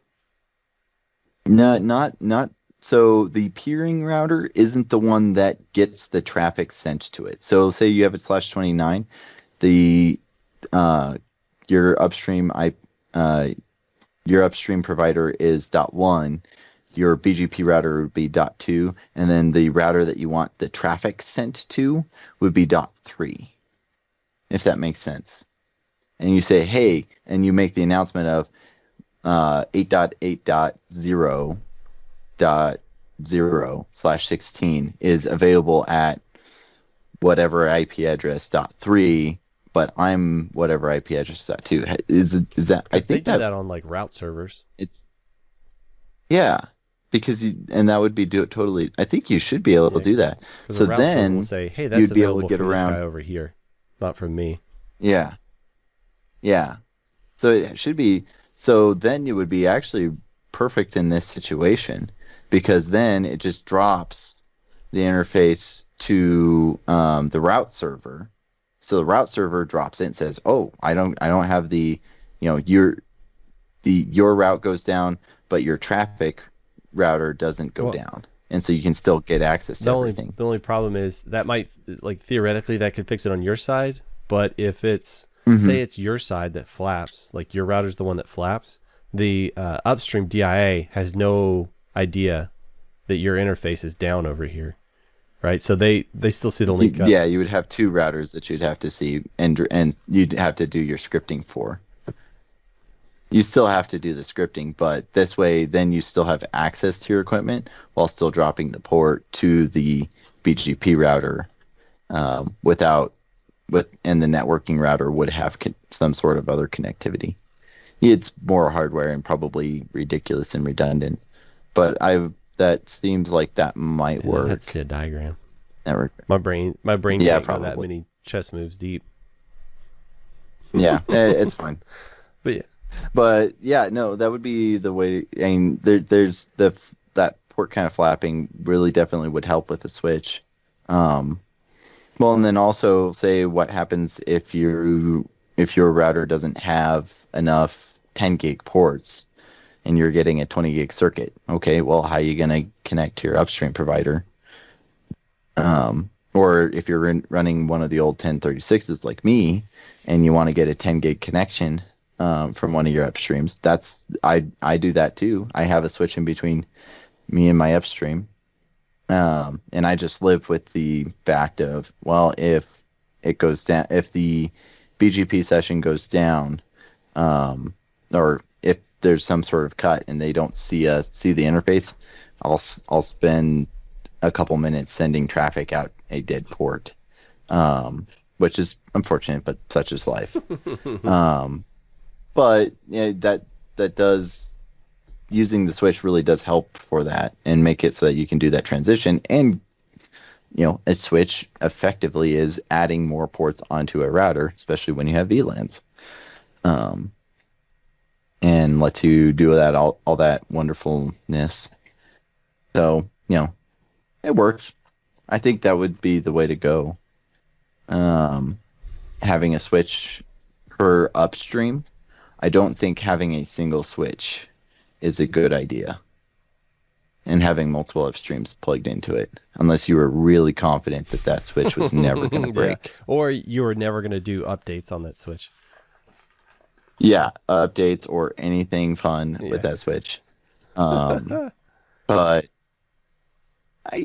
No, not not so the peering router isn't the one that gets the traffic sent to it. So say you have a slash twenty-nine, the uh your upstream I uh your upstream provider is dot one, your B G P router would be dot two, and then the router that you want the traffic sent to would be dot three. If that makes sense. And you say, hey, and you make the announcement of uh eight dot eight dot zero dot zero slash sixteen is available at whatever I P address dot three, but I'm whatever I P address dot two. Is it, is that I They think do that, that on like route servers. yeah, because you, and that would be do it totally. I think you should be able Yeah. to do that. Because So the route server then will say, hey, that's you'd be able available to get from this around. guy over here, not from me. Yeah. Yeah. So it should be, so then it would be actually perfect in this situation, because then it just drops the interface to um, the route server. So the route server drops it and says, "Oh, I don't, I don't have the, you know, your, the your route goes down, but your traffic router doesn't go Well, down," and so you can still get access to The only, everything. the only problem is that might, like theoretically, that could fix it on your side. But if it's, Mhm. say it's your side that flaps, like your router's the one that flaps, the uh, upstream D I A has no idea that your interface is down over here, right? So they, they still see the link up. Yeah, you would have two routers that you'd have to see, and and you'd have to do your scripting for. You still have to do the scripting, but this way, then you still have access to your equipment while still dropping the port to the B G P router, um, without, with, and the networking router would have con- some sort of other connectivity. It's more hardware and probably ridiculous and redundant, but I've that seems like that might Yeah, work. I'd see a diagram. Network. My brain, my brain Yeah, can't go that probably. many chess moves deep. Yeah, eh, it's fine. But yeah, But yeah, no, that would be the way. I mean, there, there's the that port kind of flapping really definitely would help with the switch. Um, well, and then also say what happens if you if your router doesn't have enough ten gig ports and you're getting a twenty gig circuit. Okay, well, how are you gonna connect to your upstream provider? Um, or if you're in, running one of the old ten thirty-sixes like me, and you want to get a ten gig connection um, from one of your upstreams, that's I I do that too. I have a switch in between me and my upstream, um, and I just live with the fact of, well, if it goes down, if the B G P session goes down, um, or if there's some sort of cut and they don't see us see the interface, I'll s- I'll spend a couple minutes sending traffic out a dead port. Um, which is unfortunate, but such is life. um, but yeah, that that does using the switch really does help for that and make it so that you can do that transition. And you know, a switch effectively is adding more ports onto a router, especially when you have V LANs. Um, and lets you do that all all that wonderfulness. So, you know, it works. I think that would be the way to go. Um, having a switch per upstream. I don't think having a single switch is a good idea. And having multiple upstreams plugged into it, unless you were really confident that that switch was never going to break. Yeah. Or you were never going to do updates on that switch. Yeah, updates or anything fun Yeah. with that switch. Um, but I,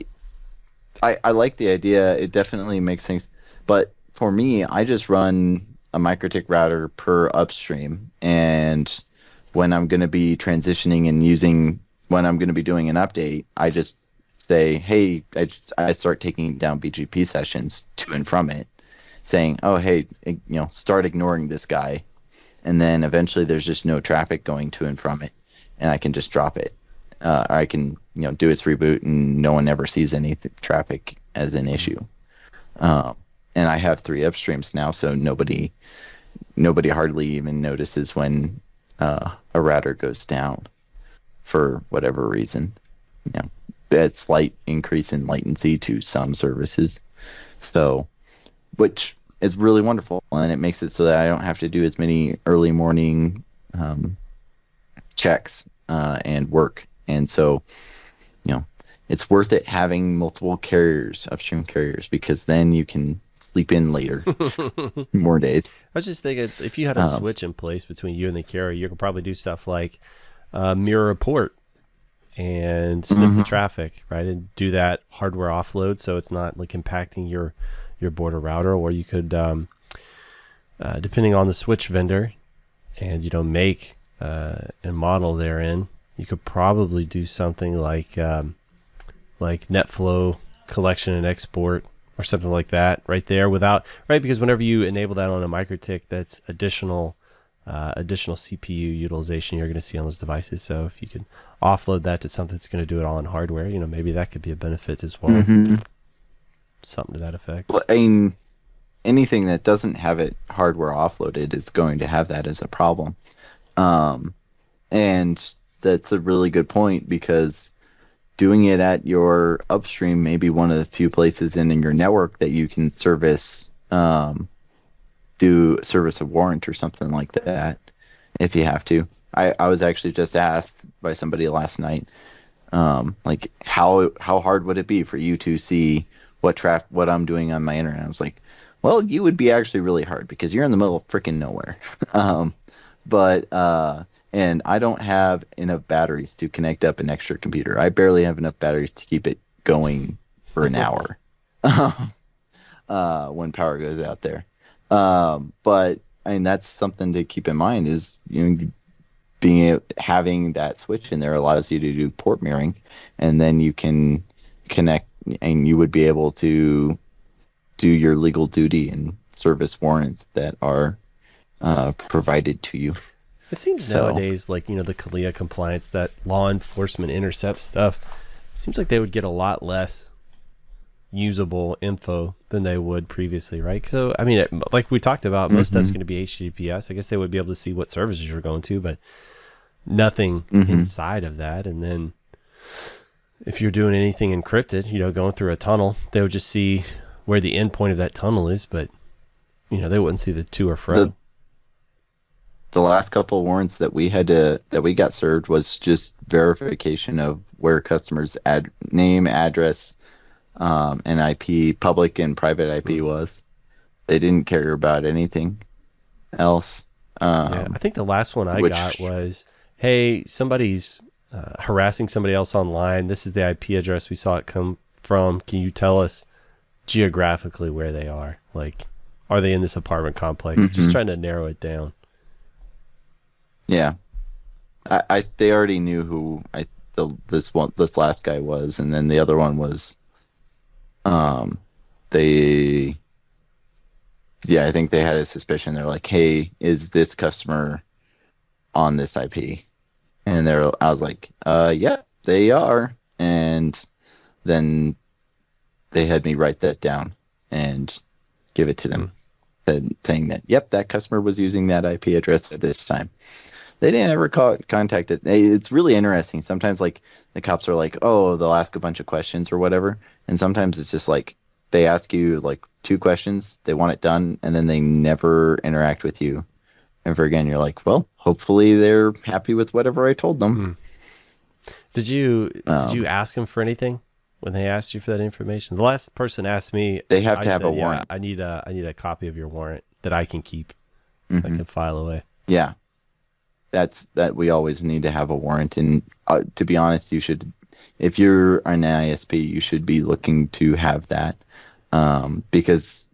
I, I like the idea. It definitely makes things. But for me, I just run a MikroTik router per upstream, and when I'm going to be transitioning and using, when I'm going to be doing an update, I just say, hey, I, just, I start taking down B G P sessions to and from it, saying, oh, hey, you know, start ignoring this guy. And then eventually there's just no traffic going to and from it, and I can just drop it. Uh, or I can, you know, do its reboot, and no one ever sees any th- traffic as an issue. Um, and I have three upstreams now, so nobody, nobody hardly even notices when uh, a router goes down for whatever reason. You know, that slight increase in latency to some services. So, which is really wonderful, and it makes it so that I don't have to do as many early morning um, checks uh, and work. And so, you know, it's worth it having multiple carriers, upstream carriers, because then you can sleep in later, more days. I was just thinking, if you had a Um, switch in place between you and the carrier, you could probably do stuff like uh, mirror a port and sniff the Mhm. traffic, right? And do that hardware offload so it's not like impacting your your border router. Or you could, um, uh, depending on the switch vendor and, you know, make uh, and model therein, you could probably do something like um, like NetFlow collection and export or something like that right there without, right? Because whenever you enable that on a MikroTik, that's additional uh, additional C P U utilization you're going to see on those devices. So if you could offload that to something that's going to do it all in hardware, you know, maybe that could be a benefit as well. Mhm. Something to that effect. Well, I mean, anything that doesn't have it hardware offloaded is going to have that as a problem. Um, and that's a really good point, because doing it at your upstream may be one of the few places in, in your network that you can service, um, do service a warrant or something like that if you have to. I, I was actually just asked by somebody last night, um, like how how hard would it be for you to see what traf what I'm doing on my internet? I was like, well, you would be actually really hard because you're in the middle of freaking nowhere. um, but uh, and I don't have enough batteries to connect up an extra computer. I barely have enough batteries to keep it going for an hour uh, when power goes out there. Um, but I mean, that's something to keep in mind, is, you know, being a, having that switch in there allows you to do port mirroring, and then you can connect, and you would be able to do your legal duty and service warrants that are uh, provided to you. It seems So- nowadays, like, you know, the CALIA compliance, that law enforcement intercept stuff, it seems like they would get a lot less usable info than they would previously, right? So, I mean, it, like we talked about, most stuff's Mhm. going to be H T T P S. I guess they would be able to see what services you're going to, but nothing Mhm. inside of that. And then if you're doing anything encrypted, you know, going through a tunnel, they would just see where the end point of that tunnel is, but, you know, they wouldn't see the to or fro. The- The last couple of warrants that we had to that we got served was just verification of where customers' ad, name, address, um, and I P, public and private I P was. They didn't care about anything else. Um, Yeah, I think the last one I which- got was, hey, somebody's uh, harassing somebody else online. This is the I P address we saw it come from. Can you tell us geographically where they are? Like, are they in this apartment complex? Just Mhm. trying to narrow it down. Yeah, I, I they already knew who I the this one this last guy was, and then the other one was, um, they yeah, I think they had a suspicion. They're like, "Hey, is this customer on this I P?" And they're, I was like, "Uh, yeah, they are." And then they had me write that down and give it to them, mm. saying that, "Yep, that customer was using that I P address at this time." They didn't ever call contact it. It's really interesting. Sometimes, like, the cops are like, "Oh, they'll ask a bunch of questions or whatever," and sometimes it's just like they ask you like two questions, they want it done, and then they never interact with you ever again. You're like, well, hopefully they're happy with whatever I told them. Hmm. Did you Um, did you ask them for anything when they asked you for that information? The last person asked me, They have I to have said, a yeah, warrant. I need a I need a copy of your warrant that I can keep. Mhm. I can file away. Yeah, that's that. We always need to have a warrant, and uh, to be honest, you should, if you're an I S P, you should be looking to have that, um, because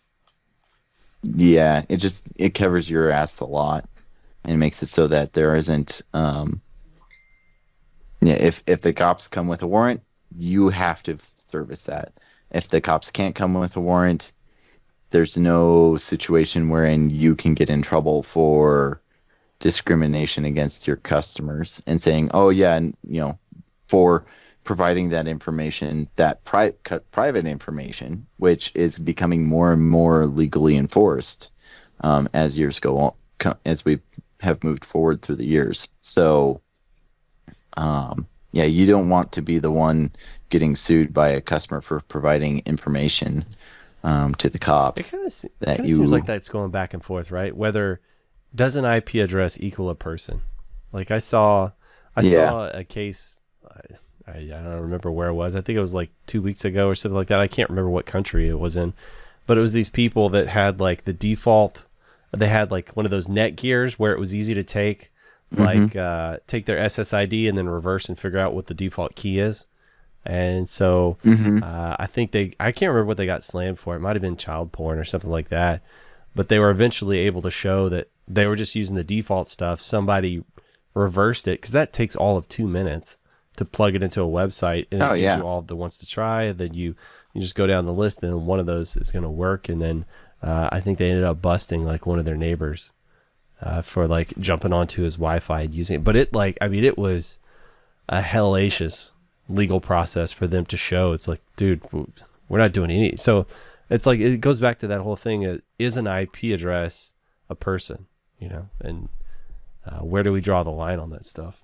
yeah, it just it covers your ass a lot, and makes it so that there isn't, um, yeah, if if the cops come with a warrant, you have to service that. If the cops can't come with a warrant, there's no situation wherein you can get in trouble for discrimination against your customers and saying, "Oh yeah, and you know, for providing that information, that pri- private information, which is becoming more and more legally enforced um, as years go on, co- as we have moved forward through the years." So, um, yeah, you don't want to be the one getting sued by a customer for providing information um, to the cops. It kind of that you seems like that's going back and forth, right? Whether does an I P address equal a person? Like I saw, I Yeah. saw a case. I, I don't remember where it was. I think it was like two weeks ago or something like that. I can't remember what country it was in, but it was these people that had like the default. They had like one of those net gears where it was easy to take, like uh, take their S S I D and then reverse and figure out what the default key is. And so Mhm. uh, I think they, I can't remember what they got slammed for. It might have been child porn or something like that. But they were eventually able to show that they were just using the default stuff. Somebody reversed it because that takes all of two minutes to plug it into a website, and it Oh, gives yeah. you all of the ones to try. And then you you just go down the list, and then one of those is going to work. And then uh, I think they ended up busting like one of their neighbors uh, for like jumping onto his Wi-Fi and using it. But it like I mean it was a hellacious legal process for them to show. It's like, dude, we're not doing any. So it's like it goes back to that whole thing: uh, is an I P address a person? You know, and uh, where do we draw the line on that stuff?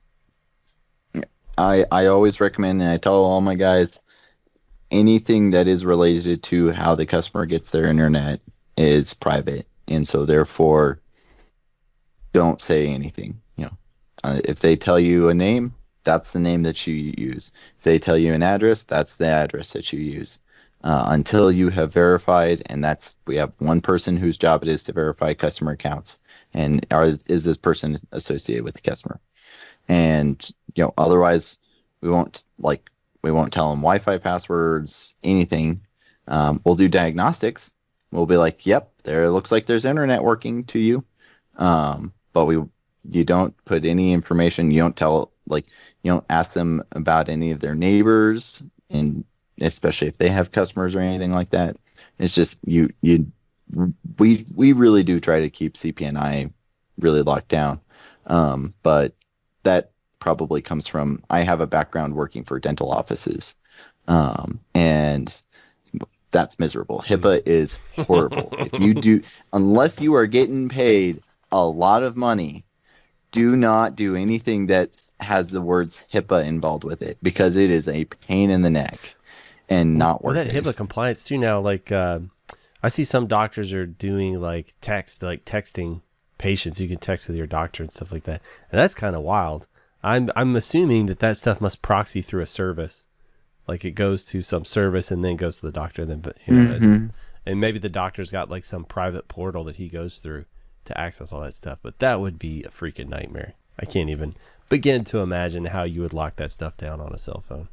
I, I always recommend, and I tell all my guys, anything that is related to how the customer gets their internet is private, and so therefore, don't say anything. You know, uh, if they tell you a name, that's the name that you use. If they tell you an address, that's the address that you use. Uh, until you have verified, and that's we have one person whose job it is to verify customer accounts, and are is this person associated with the customer? And you know, otherwise we won't like we won't tell them Wi-Fi passwords, anything. Um, we'll do diagnostics. We'll be like, "Yep, there looks like there's internet working to you," um, but we you don't put any information. You don't tell like you don't ask them about any of their neighbors, and especially if they have customers or anything like that. It's just you you we we really do try to keep C P N I really locked down, um, but that probably comes from I have a background working for dental offices, um, and that's miserable. HIPAA is horrible. If you do, unless you are getting paid a lot of money, do not do anything that has the words HIPAA involved with it, because it is a pain in the neck and not Well, worth that it. HIPAA compliance too now. Like uh, I see some doctors are doing like text, like texting patients. You can text with your doctor and stuff like that, and that's kind of wild. I'm I'm assuming that that stuff must proxy through a service, like it goes to some service and then goes to the doctor, and then but you know, that's- Mhm. and maybe the doctor's got like some private portal that he goes through to access all that stuff. But that would be a freaking nightmare. I can't even begin to imagine how you would lock that stuff down on a cell phone.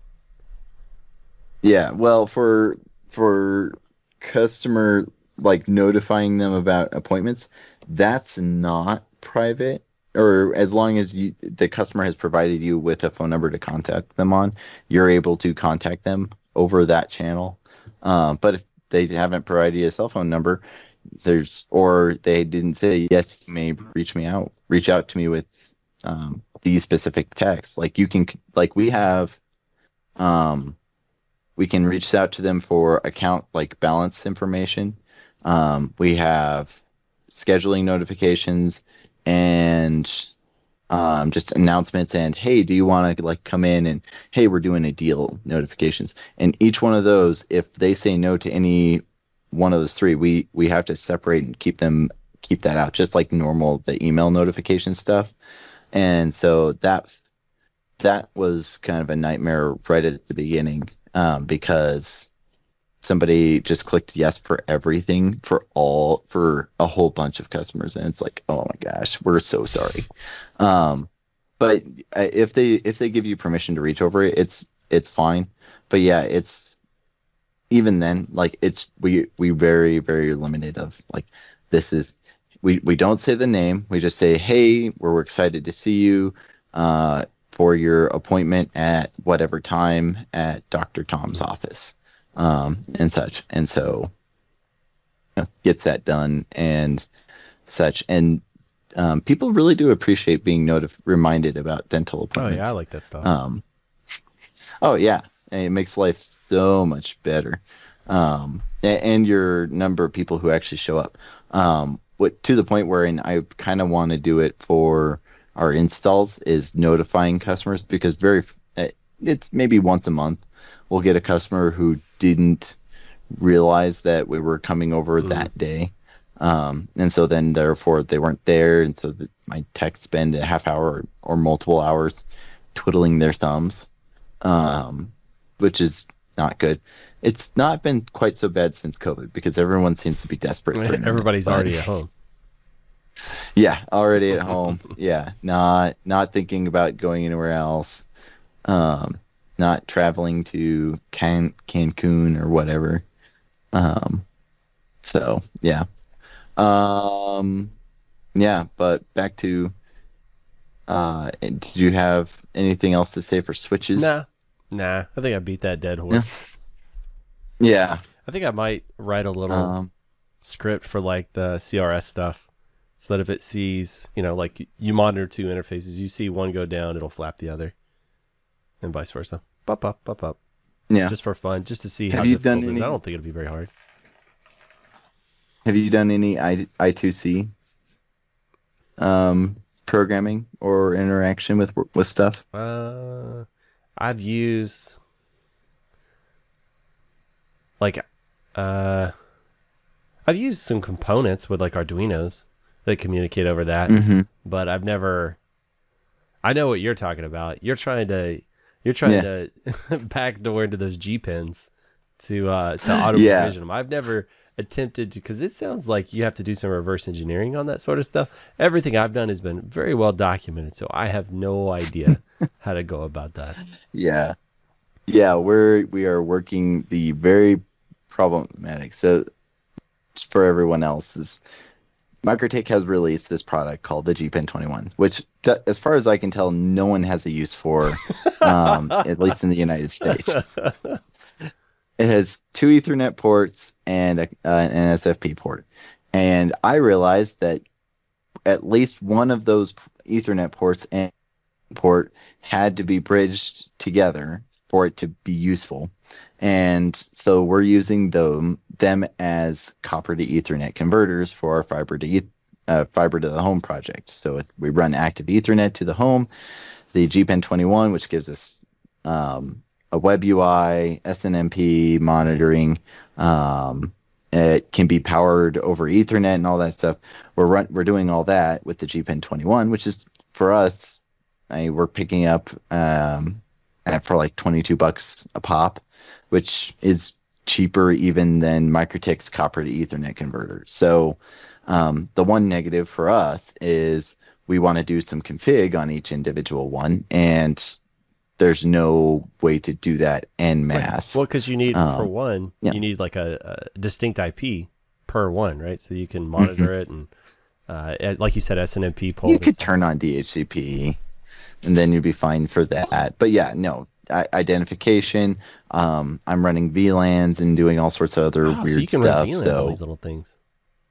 Yeah, well, for for customer like notifying them about appointments, that's not private. Or as long as you the customer has provided you with a phone number to contact them on, you're able to contact them over that channel. Um, but if they haven't provided you a cell phone number, there's or they didn't say yes, you may reach me out, reach out to me with um, these specific texts. Like you can, like we have, um, we can reach out to them for account like balance information. Um, we have scheduling notifications and um, just announcements and, hey, do you want to like come in and, hey, we're doing a deal notifications. And each one of those, if they say no to any one of those three, we, we have to separate and keep them, keep that out, just like normal, the email notification stuff. And so that's, that was kind of a nightmare right at the beginning, um, because somebody just clicked yes for everything for all, for a whole bunch of customers. And it's like, oh my gosh, we're so sorry. Um, but if they, if they give you permission to reach over it, it's, it's fine. But yeah, it's, even then, like it's, we, we very, very limited of like, this is, we, we don't say the name. We just say, hey, we're, we're excited to see you, uh, for your appointment at whatever time at Doctor Tom's office. Um, and such. And so you know, gets that done and such. And um, people really do appreciate being notif- reminded about dental Oh appointments. yeah, I like that stuff. Um, oh yeah, and it makes life so much better. Um, and, and your number of people who actually show up. Um, what to the point wherein I kind of want to do it for our installs is notifying customers, because very it's maybe once a month we'll get a customer who didn't realize that we were coming over mm. that day. Um, and so then therefore they weren't there. And so the, my techs spend a half hour or, or multiple hours twiddling their thumbs, um, which is not good. It's not been quite so bad since COVID because everyone seems to be desperate for internet. Everybody's but, already at home. Yeah, already at home. Yeah, not not thinking about going anywhere else. Um, not traveling to Can Cancun or whatever. Um, so yeah, um, yeah. But back to, uh, did you have anything else to say for switches? Nah, nah. I think I beat that dead horse. Yeah. I think I might write a little Um, script for like the C R S stuff, so that if it sees, you know, like you monitor two interfaces, you see one go down, it'll flap the other, and vice versa. Pop up, pop up. Yeah. Just for fun, just to see Have how you difficult done it is. any- I don't think it'll be very hard. Have you done any I I2C um, programming or interaction with with stuff? Uh, I've used like uh, I've used some components with like Arduinos that communicate over that, Mm-hmm. but I've never. I know what you're talking about. You're trying to you're trying Yeah. to backdoor into those G pins to uh, to auto Yeah. provision them. I've never attempted to, because it sounds like you have to do some reverse engineering on that sort of stuff. Everything I've done has been very well documented, so I have no idea how to go about that. Yeah, yeah, we're we are working the very problematic. So for everyone else, is Microtech has released this product called the G Pen twenty-one, which, t- as far as I can tell, no one has a use for, um, at least in the United States. It has two Ethernet ports and a, uh, an S F P port, and I realized that at least one of those Ethernet ports and port had to be bridged together for it to be useful. And so we're using them them as copper to Ethernet converters for our fiber to eth- uh, fiber to the home project. So if we run active Ethernet to the home, the G Pen twenty-one, which gives us um, a web U I, S N M P monitoring, um, it can be powered over Ethernet and all that stuff. We're run we're doing all that with the G Pen twenty-one, which is for us. I, we're picking up um, at, for like twenty-two bucks a pop, which is cheaper even than Microtech's copper to Ethernet converter. So um, the one negative for us is we want to do some config on each individual one, and there's no way to do that en masse. Well, because you need, Um, for one, yeah. you need like a, a distinct I P per one, right? So you can monitor it, and uh, and like you said, S N M P pull. You could turn on D H C P, and then you'd be fine for that. But yeah, no, I, identification. Um, I'm running V LANs and doing all sorts of other Oh, weird so you can stuff. run V LANs on So these little things.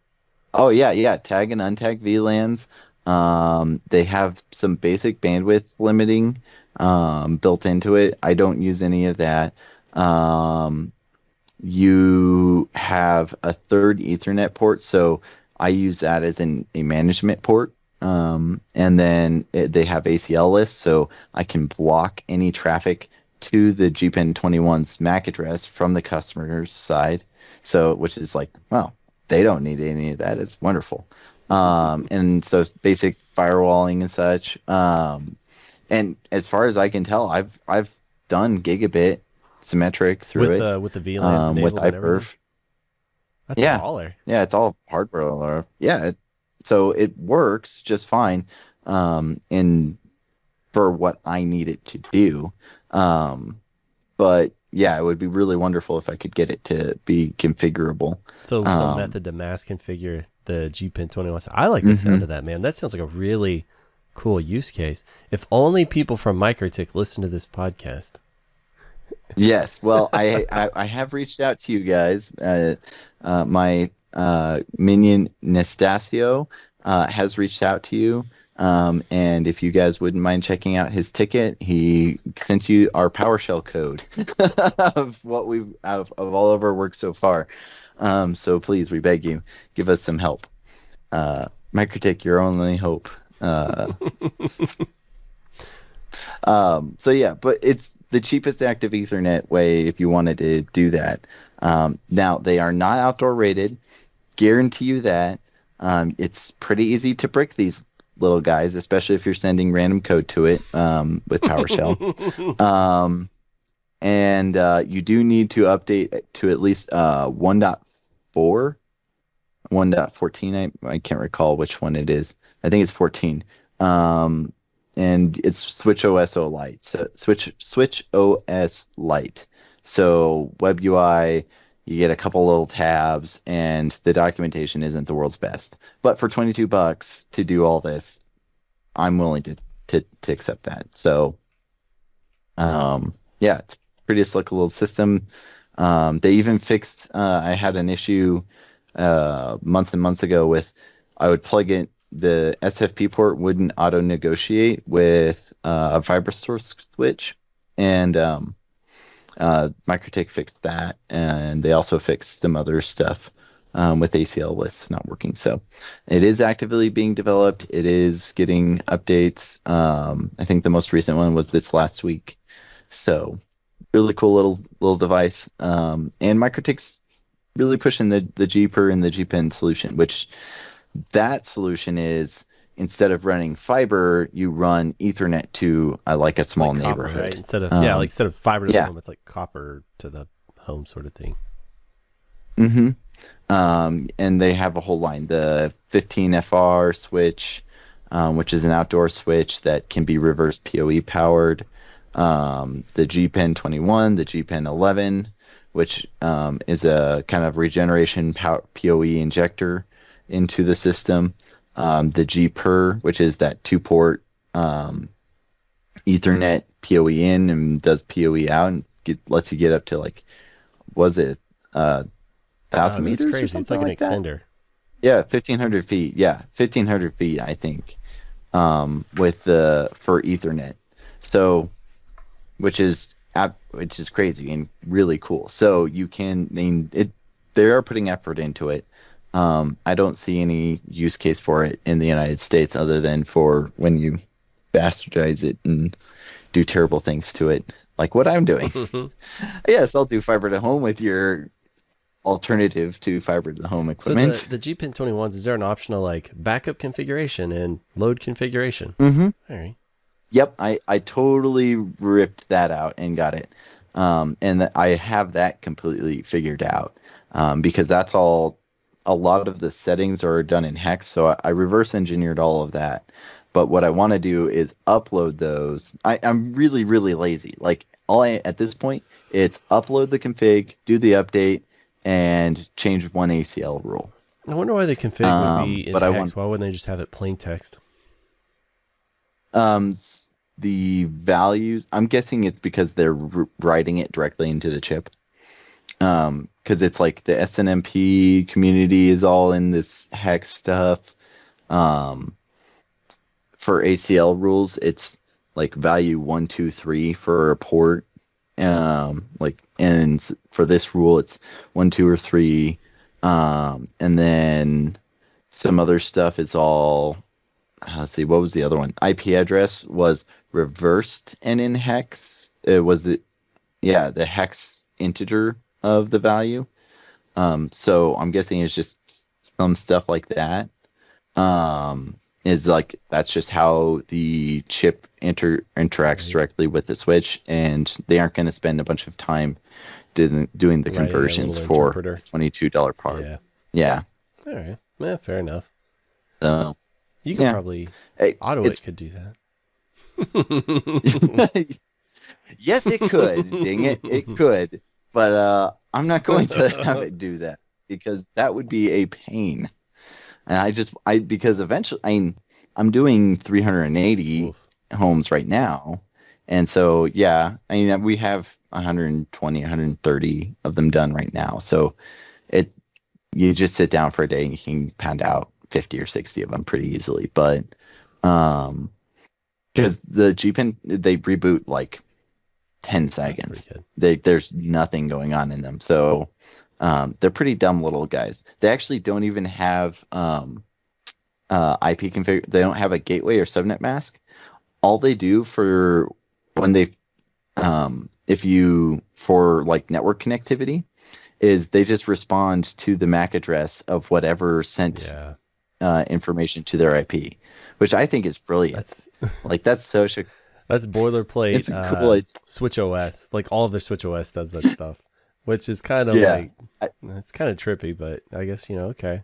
Oh yeah, yeah. Tag and untag V LANs. Um, they have some basic bandwidth limiting um, built into it. I don't use any of that. Um, you have a third Ethernet port, so I use that as an, a management port. Um, and then it, they have A C L lists, so I can block any traffic to the G P N twenty-one's M A C address from the customer's side. So, which is like, well, they don't need any of that. It's wonderful. Um, and so it's basic firewalling and such. Um, and as far as I can tell, I've I've done gigabit symmetric through with it uh, with the V LANs um, with enabled and everything. iPerf. That's Yeah, a baller. yeah, it's all hardware. Or yeah, it, so it works just fine. Um, in for what I need it to do. Um, but yeah, it would be really wonderful if I could get it to be configurable. So some Um, method to mass configure the G P N twenty-one. I like the sound Mhm. of that, man. That sounds like a really cool use case. If only people from MikroTik listen to this podcast. Yes, well, I, I I have reached out to you guys. Uh, uh, my uh, minion Nastasio uh, has reached out to you, um, and if you guys wouldn't mind checking out his ticket, he sent you our PowerShell code of what we've of, of all of our work so far. Um, so please, we beg you, give us some help. Uh, MikroTik, your only hope. Uh, Um, so yeah, but it's the cheapest active Ethernet way if you wanted to do that. Um, now they are not outdoor rated. Guarantee you that. Um, it's pretty easy to brick these little guys, especially if you're sending random code to it um, with PowerShell. um, and uh, you do need to update to at least uh, one point four, one point fourteen. I, I can't recall which one it is. I think it's fourteen. Um, and it's Switch O S O Lite. So Switch Switch O S Lite. So web U I, you get a couple little tabs, and the documentation isn't the world's best. But for twenty-two bucks to do all this, I'm willing to to, to accept that. So, um, yeah, it's pretty slick little system. Um, they even fixed. Uh, I had an issue uh, months and months ago with I would plug in the S F P port wouldn't auto negotiate with uh, a FiberSource switch, and um, uh, MikroTik fixed that, and they also fixed some other stuff um, with A C L lists not working. So it is actively being developed. It is getting updates. Um, I think the most recent one was this last week. So really cool little little device. Um, and MikroTik's really pushing the the G P E R and the G P N solution, which that solution is instead of running fiber, you run Ethernet to uh, like a small Like copper, neighborhood. right? Instead of Um, yeah, like instead of fiber to yeah. the home, it's like copper to the home sort of thing. Mm-hmm. Um, and they have a whole line. The fifteen F R switch, um, which is an outdoor switch that can be reverse P O E powered. Um, the G P N twenty-one, the G P N eleven, which um, is a kind of regeneration pow- P O E injector into the system. Um, the G P E R, which is that two-port um, Ethernet P O E in and does P O E out and get, lets you get up to like, was it uh, thousand Wow, meters? that's or crazy. It's something like an that? extender. Yeah, fifteen hundred feet. Yeah, fifteen hundred feet, I think, um, with the for Ethernet. So, which is app, which is crazy and really cool. So you can, I mean, it. They are putting effort into it. Um, I don't see any use case for it in the United States other than for when you bastardize it and do terrible things to it, like what I'm doing. Yes, I'll do fiber to home with your alternative to fiber to the home So equipment. the, the G P N twenty-ones, is there an optional like backup configuration and load configuration? mm-hmm. All right. Yep, I, I totally ripped that out and got it. Um, and th- I have that completely figured out um, because that's all, a lot of the settings are done in hex. So I, I reverse engineered all of that. But what I want to do is upload those. I, I'm really, really lazy. Like all I, at this point, it's upload the config, do the update, and change one A C L rule. I wonder why the config Um, would be in but I hex. want- Why wouldn't they just have it plain text? Um, s- the values, I'm guessing it's because they're r- writing it directly into the chip. um, because it's like the S N M P community is all in this hex stuff. Um, for A C L rules, it's like value one, two, three for a port. Um, like, and for this rule, it's one, two, or three. Um, and then some other stuff is all, let's see, what was the other one? I P address was reversed and in hex. It was the, yeah, the hex integer of the value. Um, so I'm guessing it's just some stuff like that. Um, is like, that's just how the chip inter interacts Right. directly with the switch, and they aren't going to spend a bunch of time doing, doing the Writing a conversions little for interpreter. twenty-two dollars part. Yeah. Yeah. All right. Yeah, fair enough. So, You could Yeah. probably hey, AutoIt it's- could do that. yes, it could. Dang it, it could. But uh, I'm not going to have it do that because that would be a pain. And I just, I because eventually, I mean, I'm doing three hundred eighty Oof. homes right now, and so yeah, I mean, we have one hundred twenty, one hundred thirty of them done right now. So it, you just sit down for a day and you can pound out fifty or sixty of them pretty easily. But um, because the G Pen, they reboot like ten That's seconds. pretty good. They, there's nothing going on in them. So um, they're pretty dumb little guys. They actually don't even have um, uh, I P config. They don't have a gateway or subnet mask. All they do for when they, um, if you, for like network connectivity, is they just respond to the M A C address of whatever sent Yeah. uh, information to their I P, which I think is brilliant. That's Like that's such a that's boilerplate. It's a uh, cool idea. Switch O S. Like all of their Switch O S does that stuff, which is kind of Yeah. like I- it's kind of trippy, but I guess you know. Okay.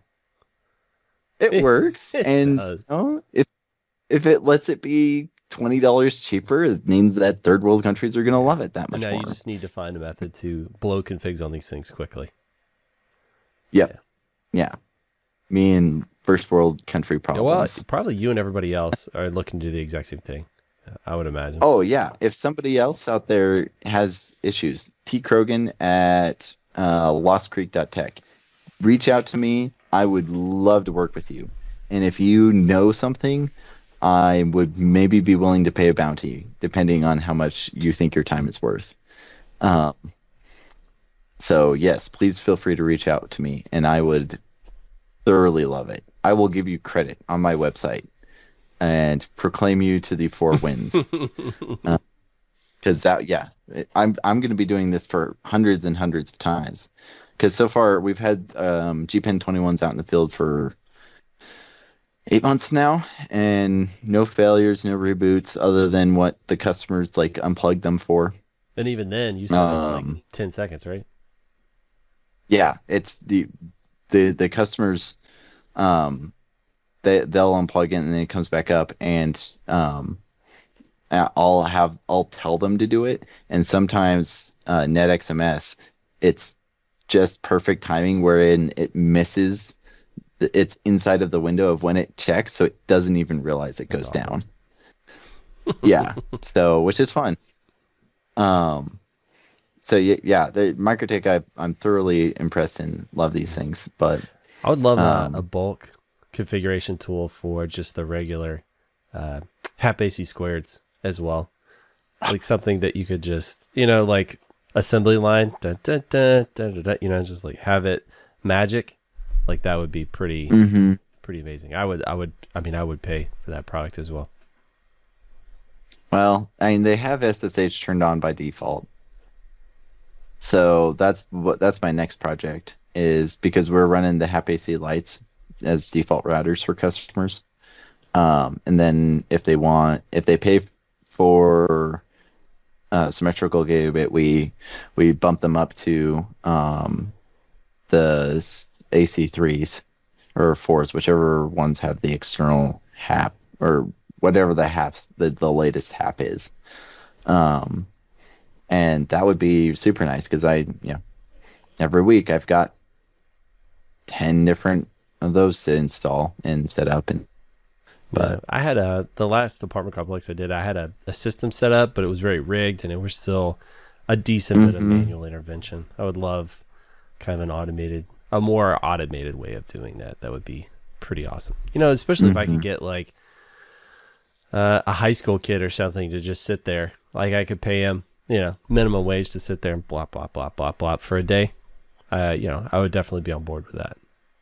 It works, It and does. oh, if if it lets it be twenty dollars cheaper, it means that third world countries are gonna love it that much Now more. you just need to find a method to blow configs on these things quickly. Yep. Yeah. Me and first world country Yeah, well, problems. probably you and everybody else are looking to do the exact same thing. I would imagine. Oh yeah. If somebody else out there has issues, T Krogan at uh, lost creek dot tech, reach out to me. I would love to work with you. And if you know something, I would maybe be willing to pay a bounty, depending on how much you think your time is worth. Um, so yes, please feel free to reach out to me, and I would thoroughly love it. I will give you credit on my website and proclaim you to the four winds. Because that, yeah, it- I'm I'm going to be doing this for hundreds and hundreds of times. Because so far we've had um, G Pen twenty-ones out in the field for eight months now, and no failures, no reboots, other than what the customers like unplugged them for. And even then, you said it's like Um, ten seconds, right? Yeah, it's the the the customers, um, they they'll unplug it and then it comes back up, and um, uh, I'll have I'll tell them to do it, and sometimes uh, NetXMS, it's just perfect timing wherein it misses. It's inside of the window of when it checks, so it doesn't even realize it goes That's awesome. down. Yeah, so which is fun. Um, so yeah, yeah, the Microtech, I I'm thoroughly impressed and love these things, but I would love um, a, a bulk configuration tool for just the regular uh, Hap A C squareds as well. Like something that you could just, you know, like assembly line, dun, dun, dun, dun, dun, dun, you know, just like have it magic. Like that would be pretty, mhm. pretty amazing. I would, I would, I mean, I would pay for that product as well. Well, I mean, they have S S H turned on by default. So that's what that's my next project, is because we're running the Hap A C lights as default routers for customers. Um, and then if they want, if they pay for uh, symmetrical gigabit, we we bump them up to um, the A C threes or fours, whichever ones have the external Hap or whatever the Haps the, the latest Hap is. Um, and that would be super nice because I, you know, every week I've got ten different of those to install and set up. And But but I had a, the last apartment complex I did, I had a, a system set up, but it was very rigged and it was still a decent bit of Mhm. manual intervention. I would love kind of an automated, a more automated way of doing that, that would be pretty awesome. You know, especially mm-hmm. if I could get like uh, a high school kid or something to just sit there. Like I could pay him, you know, minimum wage to sit there and blah, blah, blah, blah, blah for a day. Uh, you know, I would definitely be on board with that.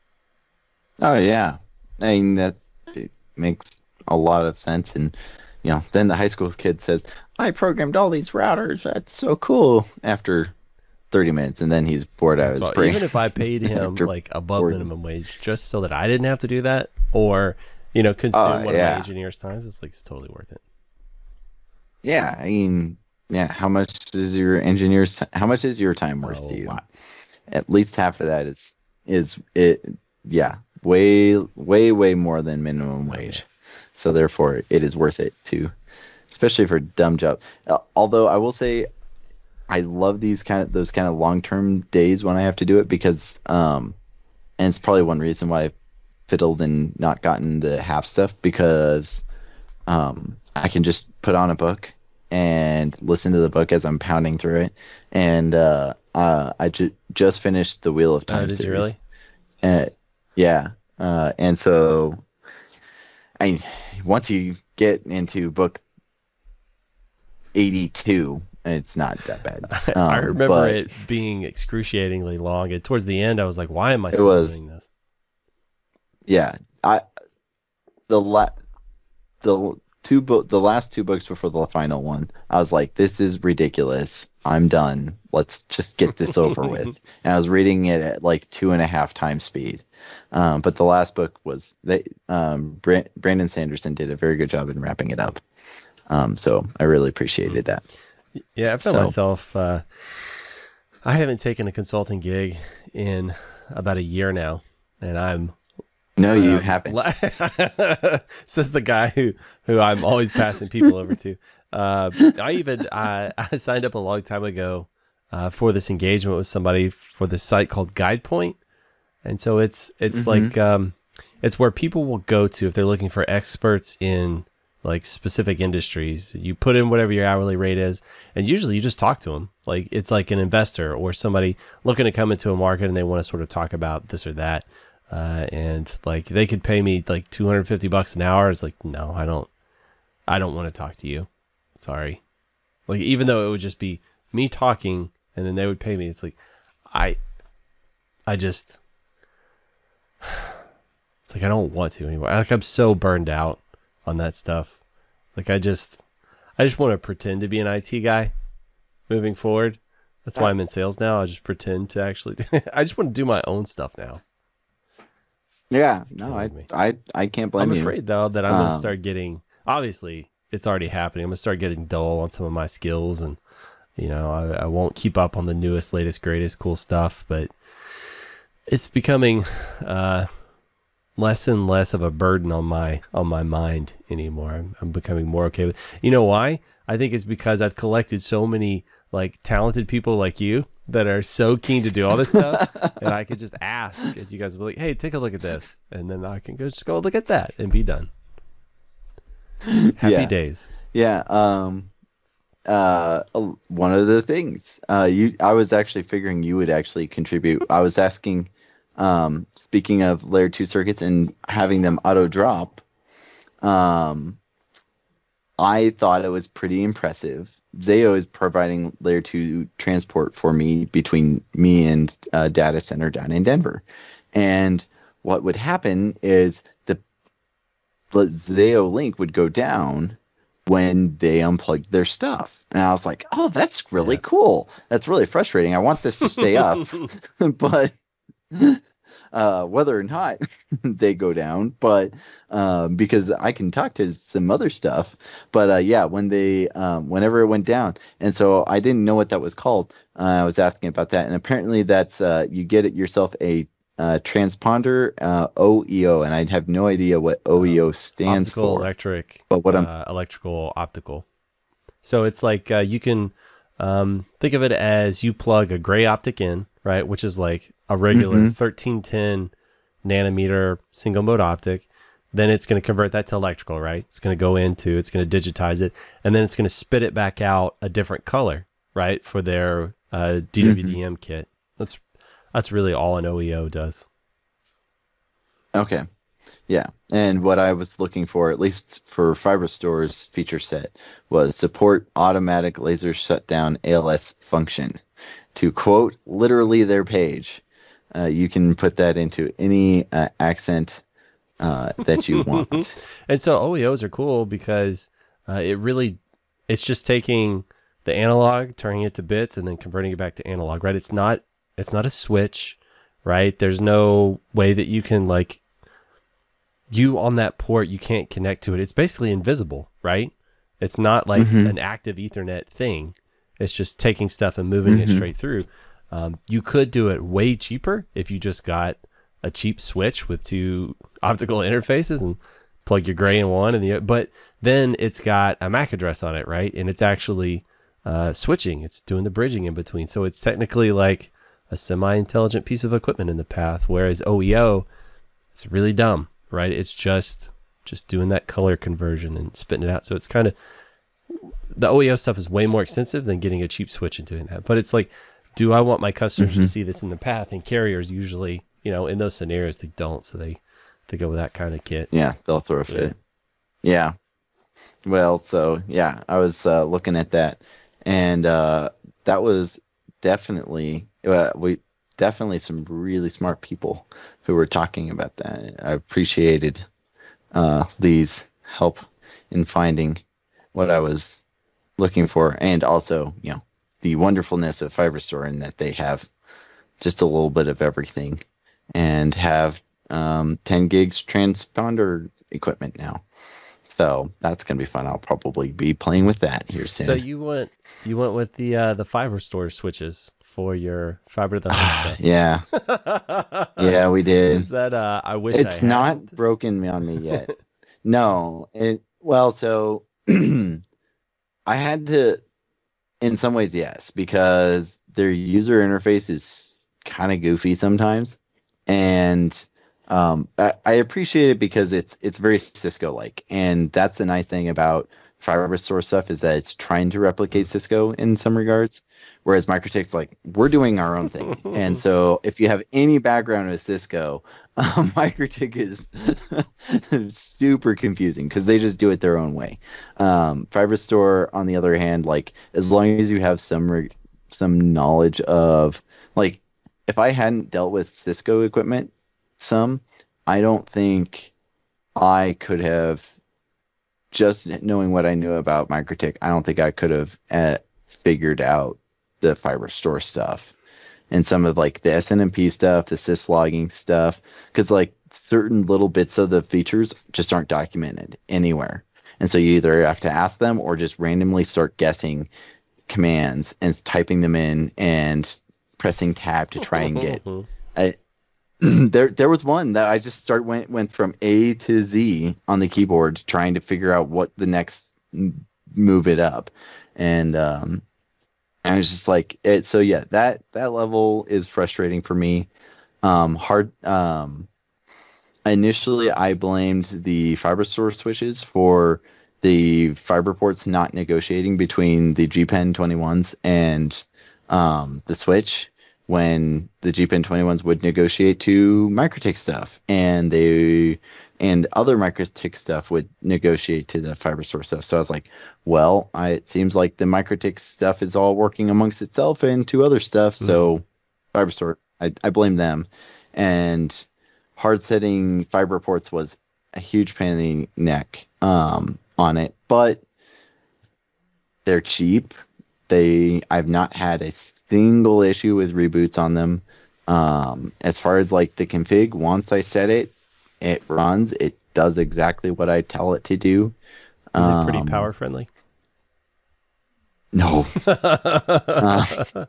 Oh, yeah. I mean, that it makes a lot of sense. And, you know, then the high school kid says, I programmed all these routers. That's so cool. After thirty minutes, and then he's bored out of his brain. Even if I paid him like above bored. minimum wage just so that I didn't have to do that, or, you know, consume uh, one yeah. of my engineers' times, it's like, it's totally worth it. Yeah. I mean, yeah. How much is your engineer's, how much is your time worth oh, to you? Wow. At least half of that is, is it. Yeah. Way, way, way more than minimum wage. Okay. So therefore, it is worth it too, especially for dumb job. Uh, although I will say, I love these kind of those kind of long term days when I have to do it because, um, and it's probably one reason why I fiddled and not gotten the half stuff because, um, I can just put on a book and listen to the book as I'm pounding through it, and uh, uh I ju- just finished the Wheel of Time oh, did series. You really? Uh, Yeah, uh, and so, I mean, once you get into book eighty-two, it's not that bad. Um, I remember but, it being excruciatingly long. And towards the end, I was like, "Why am I still was, doing this?" Yeah, I the la- the two book the last two books before the final one, I was like, "This is ridiculous. I'm done. Let's just get this over with." And I was reading it at like two and a half times speed. Um, but the last book was they um, Brand- Brandon Sanderson did a very good job in wrapping it up. Um, so I really appreciated that. Yeah, I found so, myself. Uh, I haven't taken a consulting gig in about a year now, and I'm. No, uh, you haven't. Says the guy who who I'm always passing people over to. Uh, I even I, I signed up a long time ago uh, for this engagement with somebody for this site called GuidePoint, and so it's it's mm-hmm. like um, it's where people will go to if they're looking for experts in like specific industries. You put in whatever your hourly rate is, and usually you just talk to them. Like it's like an investor or somebody looking to come into a market and they want to sort of talk about this or that. Uh, and like they could pay me like two hundred fifty bucks an hour. It's like, no, I don't, I don't want to talk to you. Sorry. Like, even though it would just be me talking and then they would pay me. It's like, I, I just, it's like, I don't want to anymore. Like I'm so burned out on that stuff. Like I just, I just want to pretend to be an I T guy moving forward. That's why I'm in sales now. I just pretend to actually, I just want to do my own stuff now. Yeah, no, I, I, I can't blame you. I'm afraid though that I'm um, going to start getting, obviously it's already happening. I'm going to start getting dull on some of my skills, and, you know, I, I won't keep up on the newest, latest, greatest cool stuff, but it's becoming, uh, less and less of a burden on my on my mind anymore. I'm, I'm becoming more okay with. You know why? I think it's because I've collected so many like talented people like you that are so keen to do all this stuff, and I could just ask, and you guys will be like, "Hey, take a look at this," and then I can go just go look at that and be done. Happy yeah. days. Yeah. Um. Uh. One of the things. Uh. You. I was actually figuring you would actually contribute. I was asking. Um, speaking of layer two circuits and having them auto drop, um, I thought it was pretty impressive. Zayo is providing layer two transport for me between me and uh, data center down in Denver. And what would happen is the, the Zayo link would go down when they unplugged their stuff. And I was like, oh, that's really yeah. cool. That's really frustrating. I want this to stay up. But uh, whether or not they go down, but um, because I can talk to some other stuff. But uh, yeah, when they, um, whenever it went down, and so I didn't know what that was called. Uh, I was asking about that, and apparently that's uh, you get it yourself a uh, transponder uh, O E O, and I have no idea what O E O stands optical, for. Electric, but what I'm uh, electrical optical. So it's like uh, you can um, think of it as you plug a gray optic in, right, which is like a regular mm-hmm. thirteen ten nanometer single mode optic. Then it's going to convert that to electrical, right? It's going to go into, it's going to digitize it, and then it's going to spit it back out a different color, right, for their uh, D W D M mm-hmm. kit. That's, That's really all an O E O does. Okay. Yeah. And what I was looking for, at least for FiberStore's feature set, was support automatic laser shutdown A L S function. To quote literally their page, uh, you can put that into any uh, accent uh, that you want. And so O E Os are cool because uh, it really, it's just taking the analog, turning it to bits, and then converting it back to analog, right? It's not, it's not a switch, right? There's no way that you can like, you on that port, you can't connect to it. It's basically invisible, right? It's not like mm-hmm. an active Ethernet thing. It's just taking stuff and moving mm-hmm. it straight through. Um, you could do it way cheaper if you just got a cheap switch with two optical interfaces and plug your gray in one and the but then it's got a M A C address on it, right? And it's actually uh, switching. It's doing the bridging in between. So it's technically like a semi-intelligent piece of equipment in the path, whereas O E O is really dumb, right? It's just just doing that color conversion and spitting it out. So it's kind of, the O E O stuff is way more extensive than getting a cheap switch and doing that. But it's like, do I want my customers mm-hmm. to see this in the path? And carriers usually, you know, in those scenarios, they don't. So they, they go with that kind of kit. Yeah, they'll throw a fit. Yeah. yeah. Well, so yeah, I was uh, looking at that, and uh, that was definitely, uh, we definitely some really smart people who were talking about that. I appreciated uh, Lee's help in finding what I was looking for, and also, you know, the wonderfulness of FiberStore in that they have just a little bit of everything and have um, ten gigs transponder equipment now. So that's gonna be fun. I'll probably be playing with that here soon. So you went you went with the uh, the FiberStore switches for your fiber to the home stuff. Yeah, yeah, we did. Is that uh? I wish it's I not hadn't. broken on me yet. No, it well, so I had to. In some ways, yes, because their user interface is kind of goofy sometimes, and um, I, I appreciate it because it's it's very Cisco-like, and that's the nice thing about FiberStore stuff is that it's trying to replicate Cisco in some regards, whereas Microtik's like, we're doing our own thing. And so if you have any background with Cisco, um, Microtik is super confusing because they just do it their own way. Um, FiberStore, on the other hand, like as long as you have some re- some knowledge of, like, if I hadn't dealt with Cisco equipment some, I don't think I could have, just knowing what I knew about Microtik, I don't think I could have uh, figured out the FiberStore stuff and some of like the S N M P stuff, the syslogging stuff, because like certain little bits of the features just aren't documented anywhere. And so you either have to ask them or just randomly start guessing commands and typing them in and pressing tab to try and get. I, there there was one that I just start went went from A to Z on the keyboard trying to figure out what the next move it up, and um I was just like it. So yeah, that that level is frustrating for me. Um hard um initially I blamed the FiberStore switches for the fiber ports not negotiating between the G P E N twenty-ones and um the switch, when the G P E N twenty-ones would negotiate to Microtik stuff, and they and other Microtik stuff would negotiate to the FiberStore stuff. So I was like, well, I, it seems like the Microtik stuff is all working amongst itself and to other stuff. Mm-hmm. So FiberStore, I, I blame them. And hard setting fiber ports was a huge pain in the neck um, on it, but they're cheap. They I've not had a single issue with reboots on them. Um, as far as like the config, once I set it, it runs. It does exactly what I tell it to do. Is um, it pretty power friendly? No. uh,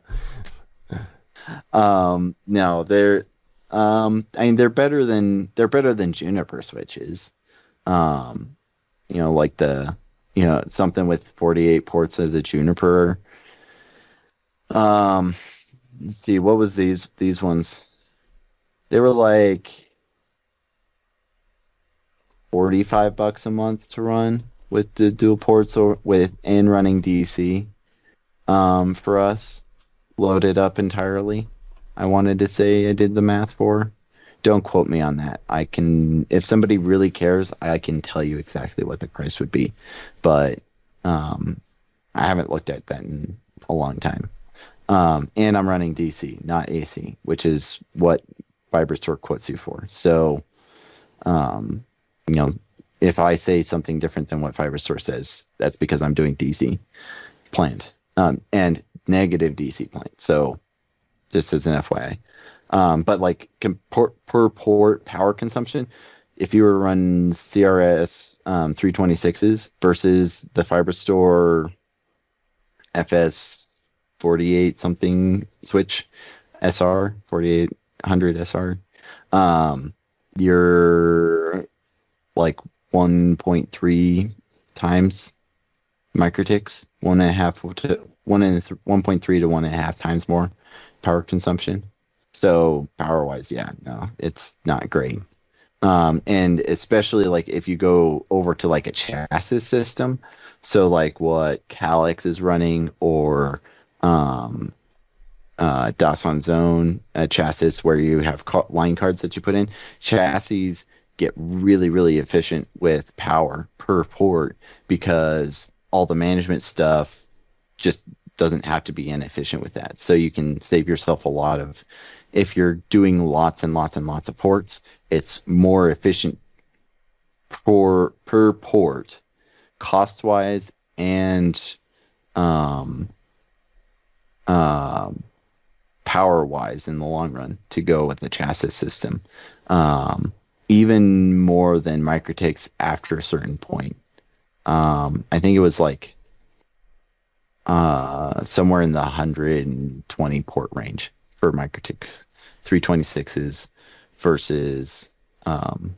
um, no, they're. Um, I mean, they're better than they're better than Juniper switches. Um, you know, like the you know something with forty-eight ports as a Juniper. Um, let's see, what was these these ones? They were like forty-five bucks a month to run with the dual ports or with and running D C. Um, for us, loaded up entirely. I wanted to say I did the math for. Don't quote me on that. I can, if somebody really cares, I can tell you exactly what the price would be, but um, I haven't looked at that in a long time. Um, and I'm running D C, not A C, which is what FiberStore quotes you for. So, um, you know, if I say something different than what FiberStore says, that's because I'm doing D C planned, um, and negative D C planned. So, just as an F Y I. Um, but like com- per, per port power consumption, if you were to run C R S um, three twenty-sixes versus the FiberStore F S forty-eight something switch S R forty-eight hundred S R, um, you're like one point three times microticks, one and a half to one and th- one point three to one and a half times more power consumption. So power wise, yeah, no, it's not great. Um, and especially like if you go over to like a chassis system, so like what Calyx is running, or um, uh, DOS on Zone uh, chassis where you have ca- line cards that you put in, chassis get really, really efficient with power per port because all the management stuff just doesn't have to be inefficient with that. So you can save yourself a lot of, if you're doing lots and lots and lots of ports, it's more efficient per, per port, cost-wise and um, um, power-wise in the long run to go with the chassis system. Um, even more than microticks after a certain point. Um, I think it was like uh, somewhere in the one hundred twenty port range for microticks three twenty-sixes versus um,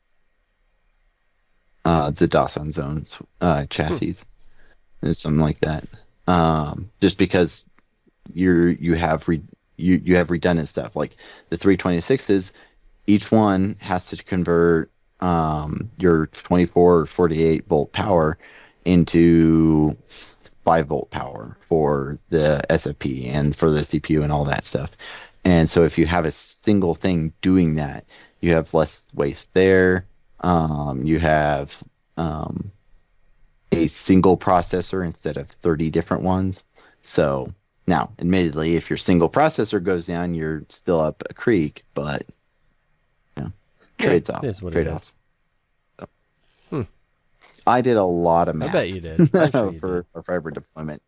uh, the DOS on Zone uh, chassis. Hmm. Something like that. Um, just because you're you have re- you you have redundant stuff like the three twenty-sixes. Each one has to convert um, your twenty-four or forty-eight volt power into five volt power for the S F P and for the C P U and all that stuff. And so if you have a single thing doing that, you have less waste there. Um, you have um, a single processor instead of thirty different ones. So now, admittedly, if your single processor goes down, you're still up a creek, but trades off. Trade offs. So. Hmm. I did a lot of math. I bet you did. I'm sure you for, did. for fiber deployment.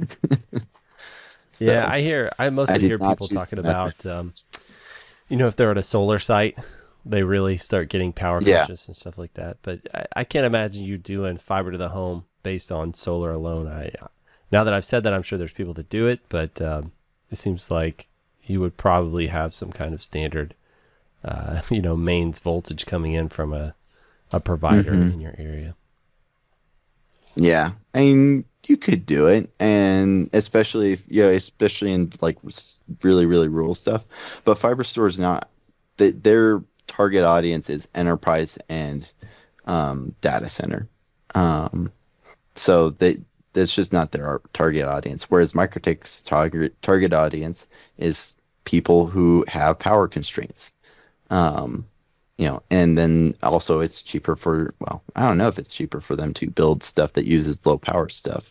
So, yeah, I hear. I mostly I hear people talking about, um, you know, if they're at a solar site, they really start getting power yeah. conscious and stuff like that. But I, I can't imagine you doing fiber to the home based on solar alone. I now that I've said that, I'm sure there's people that do it, but um, it seems like you would probably have some kind of standard. Uh, you know, mains voltage coming in from a, a provider mm-hmm. in your area. Yeah, I mean, you could do it, and especially if, you know, especially in like really, really rural stuff. But FiberStore is not, the, their target audience is enterprise and um, data center. Um, so they, that's just not their target audience. Whereas Microtic's target target audience is people who have power constraints. Um, you know, and then also it's cheaper for, well, I don't know if it's cheaper for them to build stuff that uses low power stuff,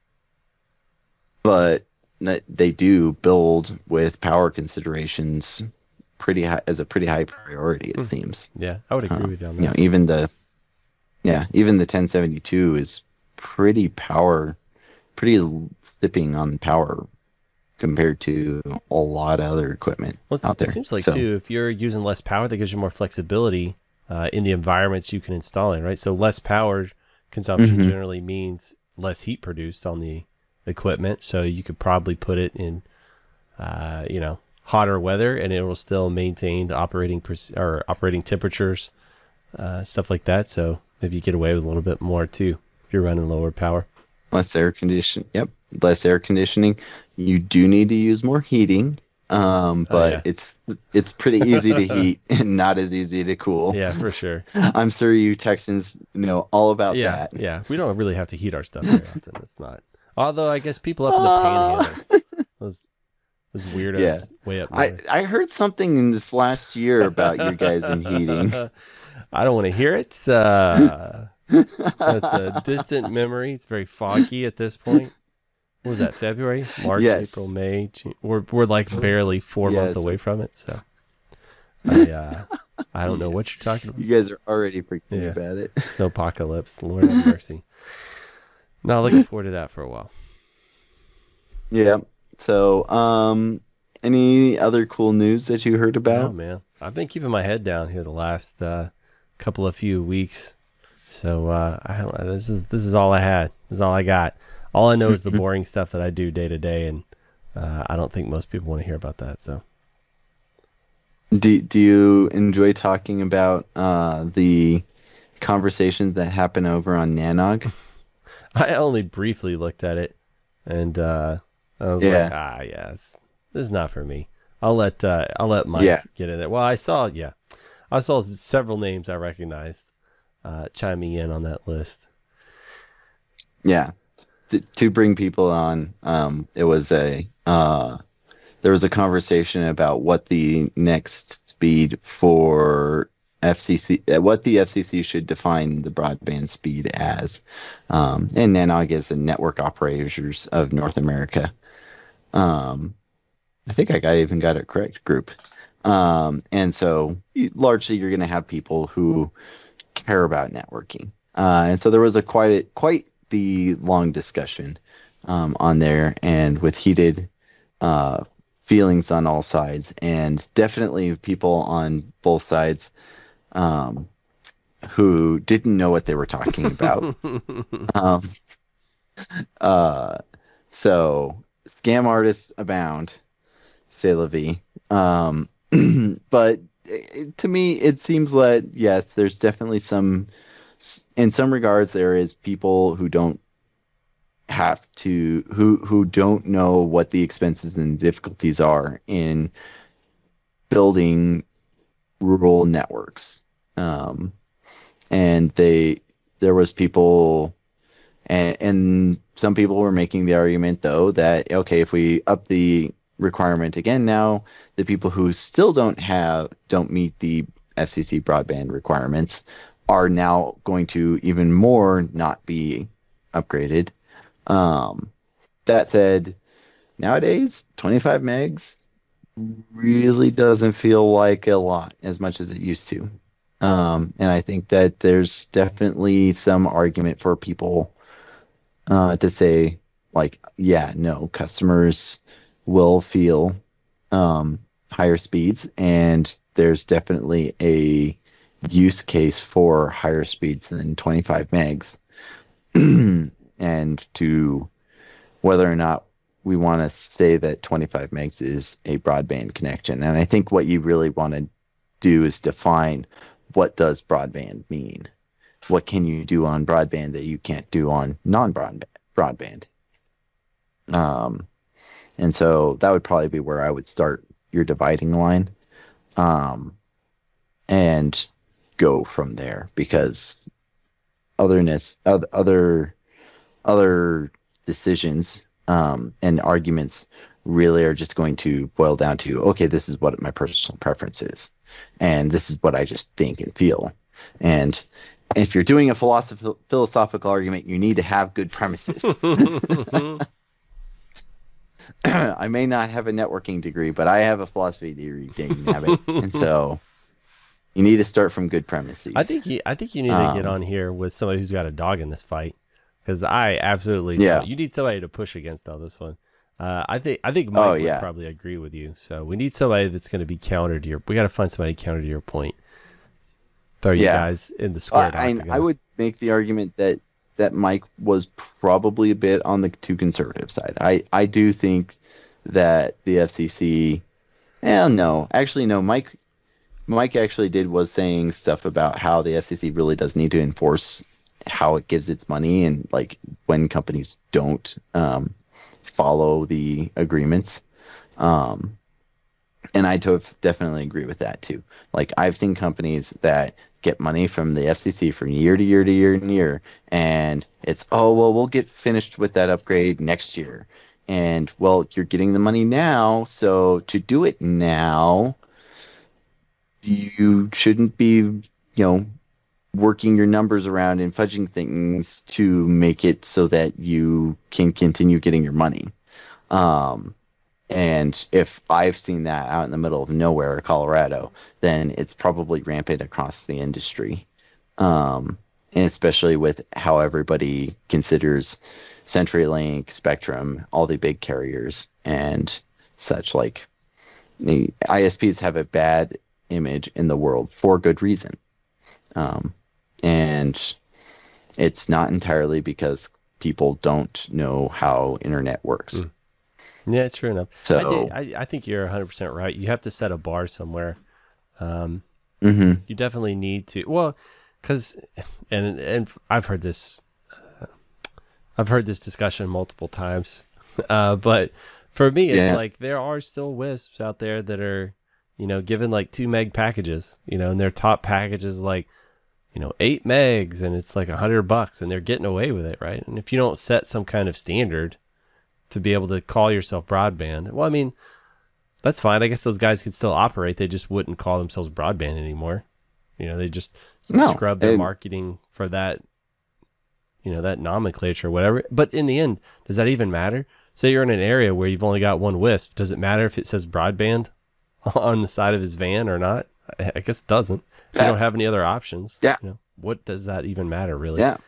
but they do build with power considerations pretty high, as a pretty high priority, it mm. seems. Yeah, I would agree uh, with you on that. You know, even the, yeah, even the ten seventy-two is pretty power, pretty sipping on power compared to a lot of other equipment well, out there. It seems like, so, too, if you're using less power, that gives you more flexibility uh, in the environments you can install in, right? So less power consumption mm-hmm. generally means less heat produced on the equipment. So you could probably put it in, uh, you know, hotter weather, and it will still maintain operating pers- or operating temperatures, uh, stuff like that. So maybe you get away with a little bit more, too, if you're running lower power. Less air condition. Yep. Less air conditioning. You do need to use more heating, um, but oh, yeah. it's it's pretty easy to heat and not as easy to cool. Yeah, for sure. I'm sure you Texans know all about yeah, that. Yeah, we don't really have to heat our stuff very often. It's not. Although I guess people up in the panhandle, those Those weirdos Yeah. way up I, north. I heard something in this last year about your guys in heating. I don't want to hear it. Uh, that's a distant memory. It's very foggy at this point. What was that? February, March, Yes. April, May. June. We're we're like barely four Yeah, months it's away like- from it. So I uh, I don't know what you're talking about. You guys are already freaking Yeah. about it. Snowpocalypse. Lord have mercy. Not looking forward to that for a while. Yeah. So, um, any other cool news that you heard No, about? man. I've been keeping my head down here the last uh, couple of few weeks. So uh, I don't, this is this is all I had. This is all I got. All I know is the boring stuff that I do day to day, and uh, I don't think most people want to hear about that. So Do Do you enjoy talking about uh, the conversations that happen over on Nanog? I only briefly looked at it, and uh, I was Yeah. like, ah, yes, this is not for me. I'll let uh, I'll let Mike Yeah. get in it. Well, I saw, yeah, I saw several names I recognized uh, chiming in on that list. Yeah. To, to bring people on, um, it was a uh, there was a conversation about what the next speed for F C C, uh, what the F C C should define the broadband speed as, um, and Nanog is the Network Operators of North America. Um, I think I got, even got it correct, group. Um, and so you, largely you're going to have people who care about networking. Uh, and so there was a quite quite the long discussion um, on there, and with heated uh, feelings on all sides, and definitely people on both sides um, who didn't know what they were talking about. um, uh, so scam artists abound, c'est la vie. Um, but it, to me, it seems that yes, there's definitely some. In some regards, there is people who don't have to who who don't know what the expenses and difficulties are in building rural networks. Um, and they there was people and, and some people were making the argument though that okay, if we up the requirement again now, the people who still don't have don't meet the F C C broadband requirements are now going to even more not be upgraded. Um, that said, nowadays twenty-five megs really doesn't feel like a lot as much as it used to. Um, and I think that there's definitely some argument for people uh, to say, like, yeah, no, customers will feel um, higher speeds, and there's definitely a use case for higher speeds than twenty-five megs. And to whether or not we want to say that twenty-five megs is a broadband connection. And I think what you really want to do is define what does broadband mean? What can you do on broadband that you can't do on non-broadband broadband? Um, and so that would probably be where I would start your dividing line. Um, and go from there, because otherness other other other decisions um, and arguments really are just going to boil down to okay, this is what my personal preference is, and this is what I just think and feel. And if you're doing a philosoph- philosophical argument, you need to have good premises. I may not have a networking degree, but I have a philosophy degree, dang nabbit. And so you need to start from good premises. I think you, I think you need Um, to get on here with somebody who's got a dog in this fight, because I absolutely Yeah. don't. You need somebody to push against all this one. Uh, I think I think Mike Oh, would yeah. probably agree with you. So we need somebody that's going to be counter to your. We got to find somebody counter to your point. Throw you Yeah. guys in the square. I, I, octagon. I would make the argument that that Mike was probably a bit on the too conservative side. I, I do think that the F C C, well, no, actually no. Mike Mike actually did was saying stuff about how the F C C really does need to enforce how it gives its money, and like when companies don't um, follow the agreements. Um, and I to- definitely agree with that too. Like I've seen companies that get money from the F C C from year to year to year and year, and it's oh well we'll get finished with that upgrade next year, And well, you're getting the money now, so to do it now, you shouldn't be, you know, working your numbers around and fudging things to make it so that you can continue getting your money. Um, and if I've seen that out in the middle of nowhere, Colorado, then it's probably rampant across the industry. Um, and especially with how everybody considers CenturyLink, Spectrum, all the big carriers and such. Like, the I S Ps have a bad image in the world for good reason. Um, and it's not entirely because people don't know how internet works. Mm. Yeah, true enough. So I, do, I, I think you're one hundred percent right. You have to set a bar somewhere. Um, mm-hmm. You definitely need to. Well, because, and and I've heard this, uh, I've heard this discussion multiple times. Uh, but for me, it's yeah. like there are still WISPs out there that are, you know, given like two meg packages, you know, and their top package is like, you know, eight megs, and it's like a hundred bucks, and they're getting away with it, right? And if you don't set some kind of standard to be able to call yourself broadband, well, I mean, that's fine. I guess those guys could still operate. They just wouldn't call themselves broadband anymore. You know, they just no, scrub their it, marketing for that, you know, that nomenclature or whatever. But in the end, does that even matter? Say you're in an area where you've only got one WISP. Does it matter if it says broadband on the side of his van or not? I guess it doesn't. If yeah. you don't have any other options. Yeah. You know, what does that even matter, really? Yeah.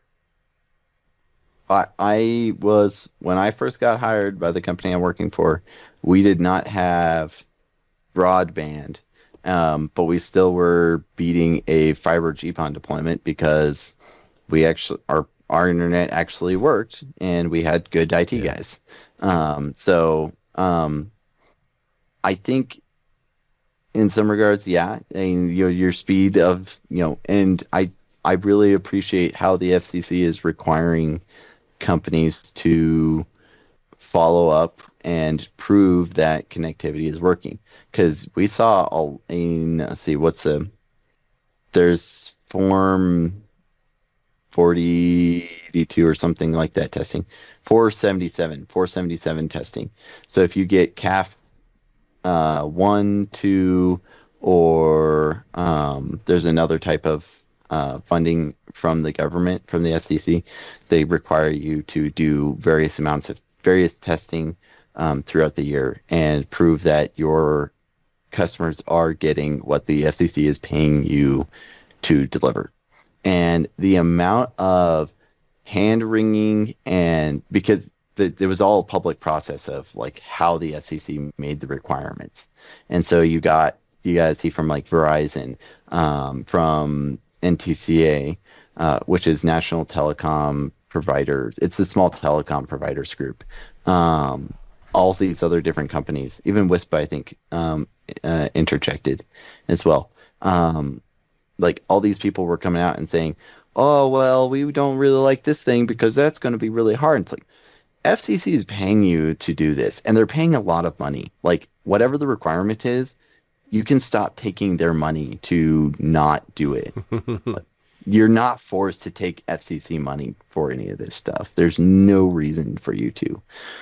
I, I was, when I first got hired by the company I'm working for, we did not have broadband, um, but we still were beating a fiber G PON deployment because we actually, our, our internet actually worked and we had good I T yeah. guys. Um, so um, I think in some regards, yeah, I mean, your, your speed of, you know, and I, I really appreciate how the F C C is requiring companies to follow up and prove that connectivity is working, because we saw all in let's see what's the there's form forty-two or something like that testing, four seventy-seven testing. So if you get C A F uh one, two, or um there's another type of Uh, funding from the government, from the S D C, they require you to do various amounts of various testing um, throughout the year and prove that your customers are getting what the F C C is paying you to deliver. And the amount of hand wringing, and because the, it was all a public process of like how the F C C made the requirements, and so you got you guys see from like Verizon, um, from N T C A, uh, which is National Telecom Providers. It's the small telecom providers group. Um, all these other different companies, even WISPA, I think, um, uh, interjected as well. Um, like all these people were coming out and saying, "Oh well, we don't really like this thing because that's going to be really hard." It's like F C C is paying you to do this, and they're paying a lot of money. Like whatever the requirement is, you can stop taking their money to not do it. You're not forced to take F C C money for any of this stuff. There's no reason for you to.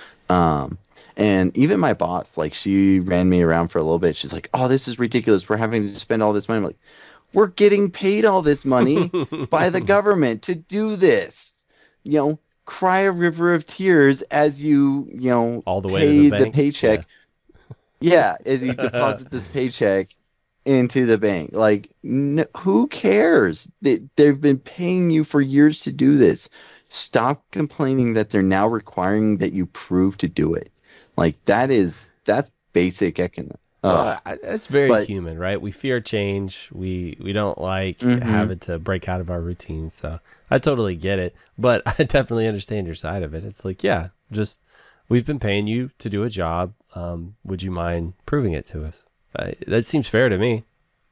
Um, and even my boss, like she ran me around for a little bit. She's like, "Oh, this is ridiculous. We're having to spend all this money." I'm like, "We're getting paid all this money by the government to do this. You know, cry a river of tears as you, you know, all the way pay to the, the bank. paycheck." Yeah. Yeah, as you deposit this paycheck into the bank. Like, n- who cares? They, they've been paying you for years to do this. Stop complaining that they're now requiring that you prove to do it. Like, that is, that's basic economics. Uh, well, it's very but, human, right? We fear change. We we don't like mm-hmm. having to break out of our routines. So I totally get it. But I definitely understand your side of it. It's like, yeah, just... we've been paying you to do a job. Um, would you mind proving it to us? Uh, that seems fair to me.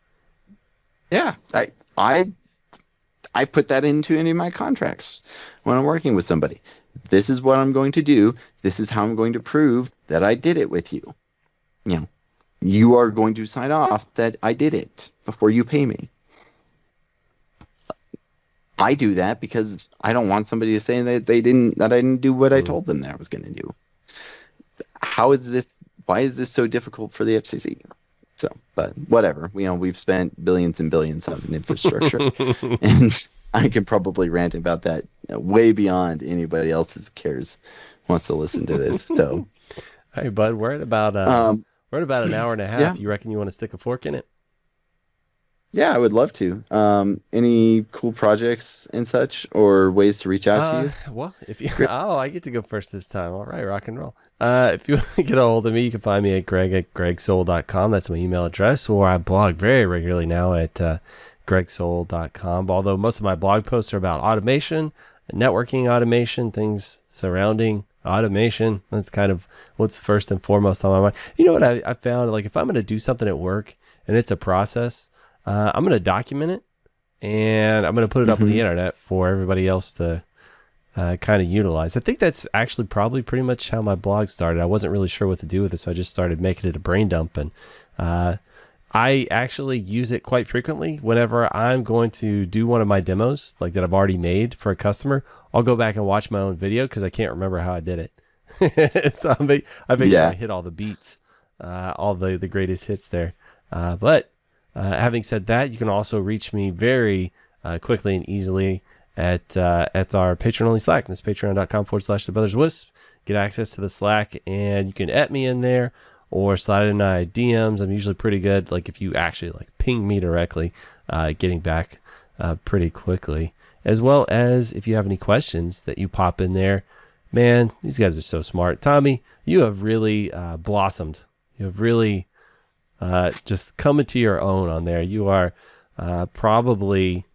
Yeah, I, I, I put that into any of my contracts when I'm working with somebody. This is what I'm going to do. This is how I'm going to prove that I did it with you. You know, you are going to sign off that I did it before you pay me. I do that because I don't want somebody to say that they didn't, that I didn't do what I told them that I was going to do. how is this? Why is this so difficult for the F C C? So, but whatever. You know, we've spent billions and billions on infrastructure, and I can probably rant about that way beyond anybody else that cares wants to listen to this. So, hey, bud, we're at about uh, um, we're at about an hour and a half. yeah. You reckon you want to stick a fork in it? yeah, I would love to. Um, any cool projects and such, or ways to reach out Uh, to you? well, if you oh, I get to go first this time. All right, rock and roll. Uh, if you want to get a hold of me, you can find me at greg at greg soul dot com. That's my email address, or I blog very regularly now at uh, greg soul dot com. Although most of my blog posts are about automation, networking automation, things surrounding automation. That's kind of what's first and foremost on my mind. You know what I, I found? Like if I'm going to do something at work and it's a process, uh, I'm going to document it and I'm going to put it up on the internet for everybody else to uh, kind of utilize. I think that's actually probably pretty much how my blog started. I wasn't really sure what to do with it, so I just started making it a brain dump. And uh, I actually use it quite frequently whenever I'm going to do one of my demos, like that I've already made for a customer. I'll go back and watch my own video because I can't remember how I did it. So I make, I make Yeah. sure I hit all the beats, uh, all the, the greatest hits there. Uh, but uh, having said that, you can also reach me very uh, quickly and easily at uh, at our Patreon only Slack. And it's patreon.com forward slash the Brothers Wisp. Get access to the Slack, and you can at me in there or slide in my D Ms. I'm usually pretty good. Like if you actually like ping me directly, uh, getting back uh, pretty quickly. As well as if you have any questions that you pop in there. Man, these guys are so smart. Tommy, you have really uh, blossomed. You have really uh, just come into your own on there. You are uh, probably,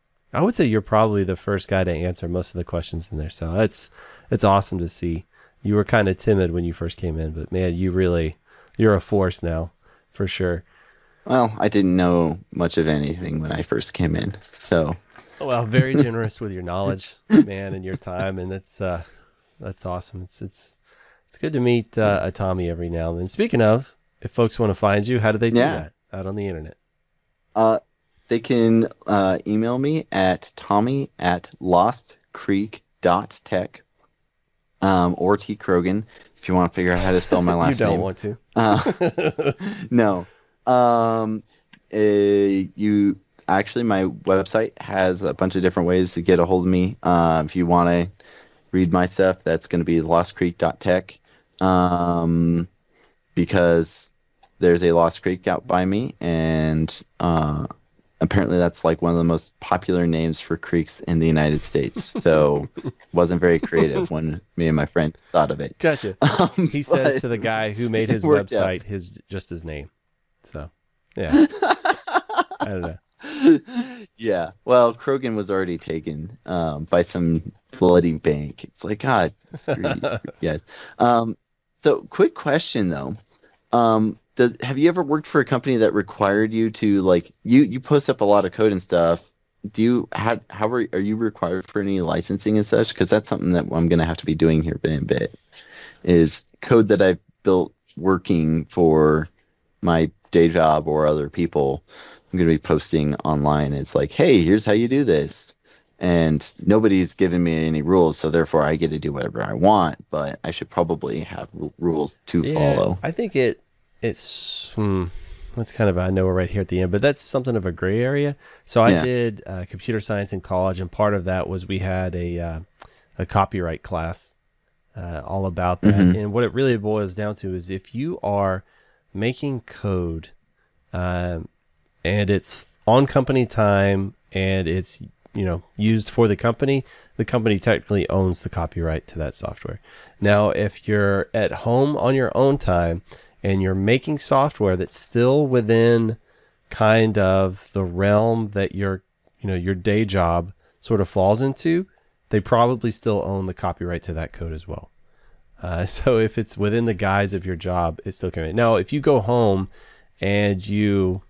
I would say you're probably the first guy to answer most of the questions in there. So that's it's awesome to see. You were kind of timid when you first came in, but man, you really, you're a force now, for sure. Well, I didn't know much of anything when I first came in, so. Well, very generous with your knowledge, man, and your time, and that's uh, that's awesome. It's it's it's good to meet uh, a Tommy every now and then. Speaking of, if folks want to find you, how do they do Yeah. that out on the internet? Uh, they can uh, email me at tommy at lostcreek.tech um, or T. Krogan if you want to figure out how to spell my last you don't name. want to. Uh, no. Um, uh, you actually, my website has a bunch of different ways to get a hold of me. Uh, if you want to read my stuff, that's going to be lostcreek.tech um, because there's a Lost Creek out by me, and uh, apparently that's like one of the most popular names for creeks in the United States. So wasn't very creative when me and my friend thought of it. Gotcha. Um, He says but to the guy who made his it worked out. website his just his name. So, yeah. I don't know. Yeah. Well, Krogan was already taken um, by some bloody bank. It's like, God, screw you guys. Um, so, quick question though. Um, does, have you ever worked for a company that required you to like you you post up a lot of code and stuff? Do you how how are are you required for any licensing and such? Because that's something that I'm gonna have to be doing here in a bit. Is code that I've built working for my day job or other people. I'm going to be posting online. It's like, hey, here's how you do this. And nobody's given me any rules, so therefore I get to do whatever I want, but I should probably have r- rules to Yeah, follow. I think it it's hmm, that's kind of, I know we're right here at the end, but that's something of a gray area. So I Yeah. did uh, computer science in college, and part of that was we had a uh, a copyright class uh, all about that. Mhm. And what it really boils down to is if you are making code um, and it's on company time and it's, you know, used for the company, the company technically owns the copyright to that software. Now, if you're at home on your own time and you're making software that's still within kind of the realm that your, you know, your day job sort of falls into, they probably still own the copyright to that code as well. Uh, so if it's within the guise of your job, it's still coming. Now, if you go home and you,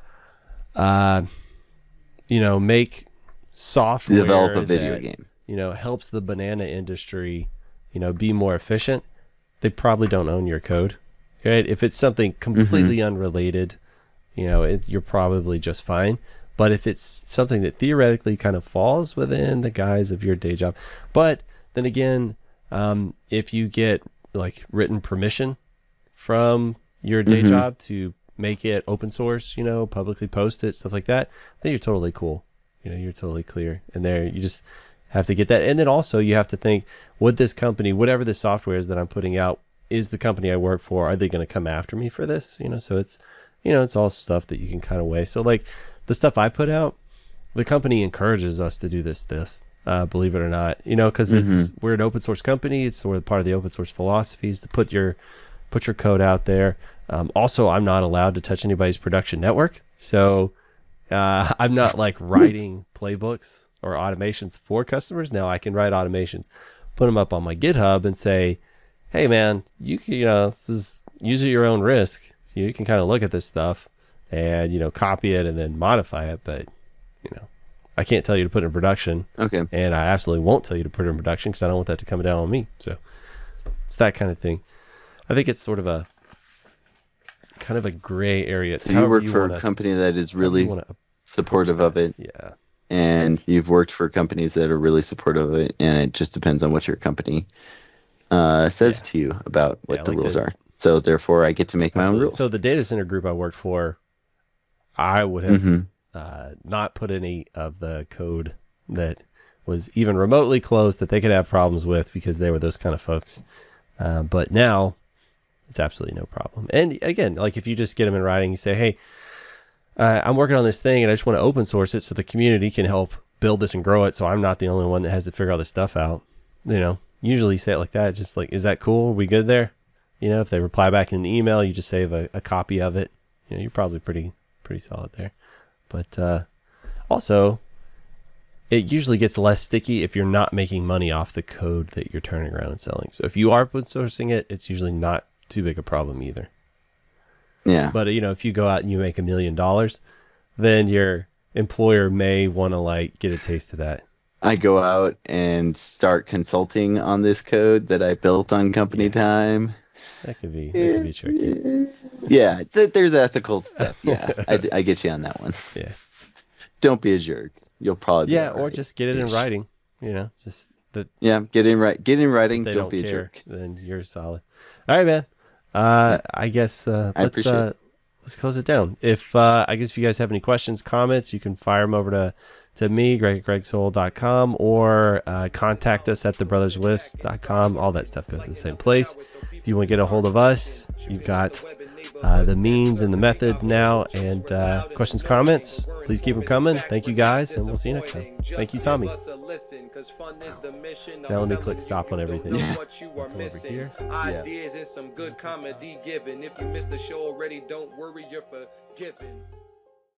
uh, you know, make software Develop a video that, game. you know, helps the banana industry, you know, be more efficient, they probably don't own your code, right? If it's something completely unrelated, you know, it, you're probably just fine. But if it's something that theoretically kind of falls within the guise of your day job, but then again, um, if you get like written permission from your day Mhm. job to make it open source, you know, publicly post it, stuff like that, then you're totally cool. You know, you're totally clear. And there, you just have to get that. And then also you have to think, would this company, whatever the software is that I'm putting out, is the company I work for, are they going to come after me for this? You know, so it's, you know, it's all stuff that you can kind of weigh. So like the stuff I put out, the company encourages us to do this stuff, uh, believe it or not, you know, because it's, we're an open source company. It's sort of part of the open source philosophies to put your, put your code out there. Um, also, I'm not allowed to touch anybody's production network. So uh, I'm not like writing playbooks or automations for customers. Now I can write automations, put them up on my GitHub and say, hey man, you can, you know, this is use at your own risk. You can kind of look at this stuff and, you know, copy it and then modify it. But, you know, I can't tell you to put it in production. Okay. And I absolutely won't tell you to put it in production because I don't want that to come down on me. So it's that kind of thing. I think it's sort of a kind of a gray area. It's So you however work you for wanna- a company that is however you really wanna supportive of it, Yeah. and you've worked for companies that are really supportive of it, and it just depends on what your company uh, says Yeah. to you about what Yeah, the like rules the- are. So therefore, I get to make my own Absolutely. rules. So the data center group I worked for, I would have Mhm. uh, not put any of the code that was even remotely close that they could have problems with because they were those kind of folks. Uh, but now it's absolutely no problem. And again, like if you just get them in writing, you say, hey, uh, I'm working on this thing and I just want to open source it so the community can help build this and grow it. So I'm not the only one that has to figure all this stuff out. You know, usually you say it like that. Just like, is that cool? Are we good there? You know, if they reply back in an email, you just save a, a copy of it. You know, you're probably pretty, pretty solid there. But uh, also, it usually gets less sticky if you're not making money off the code that you're turning around and selling. So if you are open sourcing it, it's usually not too big a problem either. Yeah. But, you know, if you go out and you make a million dollars, then your employer may want to like get a taste of that. I go out and start consulting on this code that I built on company Yeah. time. That could be, that could be tricky. Yeah, th- there's ethical stuff. Yeah, I, d- I get you on that one. Yeah. Don't be a jerk. You'll probably be Yeah. all Or right. just get it in Ish. writing, you know, just that Yeah, get in right. Get in writing. they Don't, don't, be a care, jerk. then you're solid. All right, man. Uh, I guess uh, I let's appreciate uh, it. let's close it down. If uh, I guess if you guys have any questions, comments, you can fire them over to to me, Greg at greg soul dot com, or uh, contact us at the brothers wisp dot com. All that stuff goes to the same place. If you want to get a hold of us, you've got uh, the means and the method now. And uh, questions, comments, please keep them coming. Thank you guys, and we'll see you next time. Thank you, Tommy. Now let me click stop on everything. Yeah. Come over here. Ideas and some good comedy given. If you missed the show already, don't worry, you're forgiven.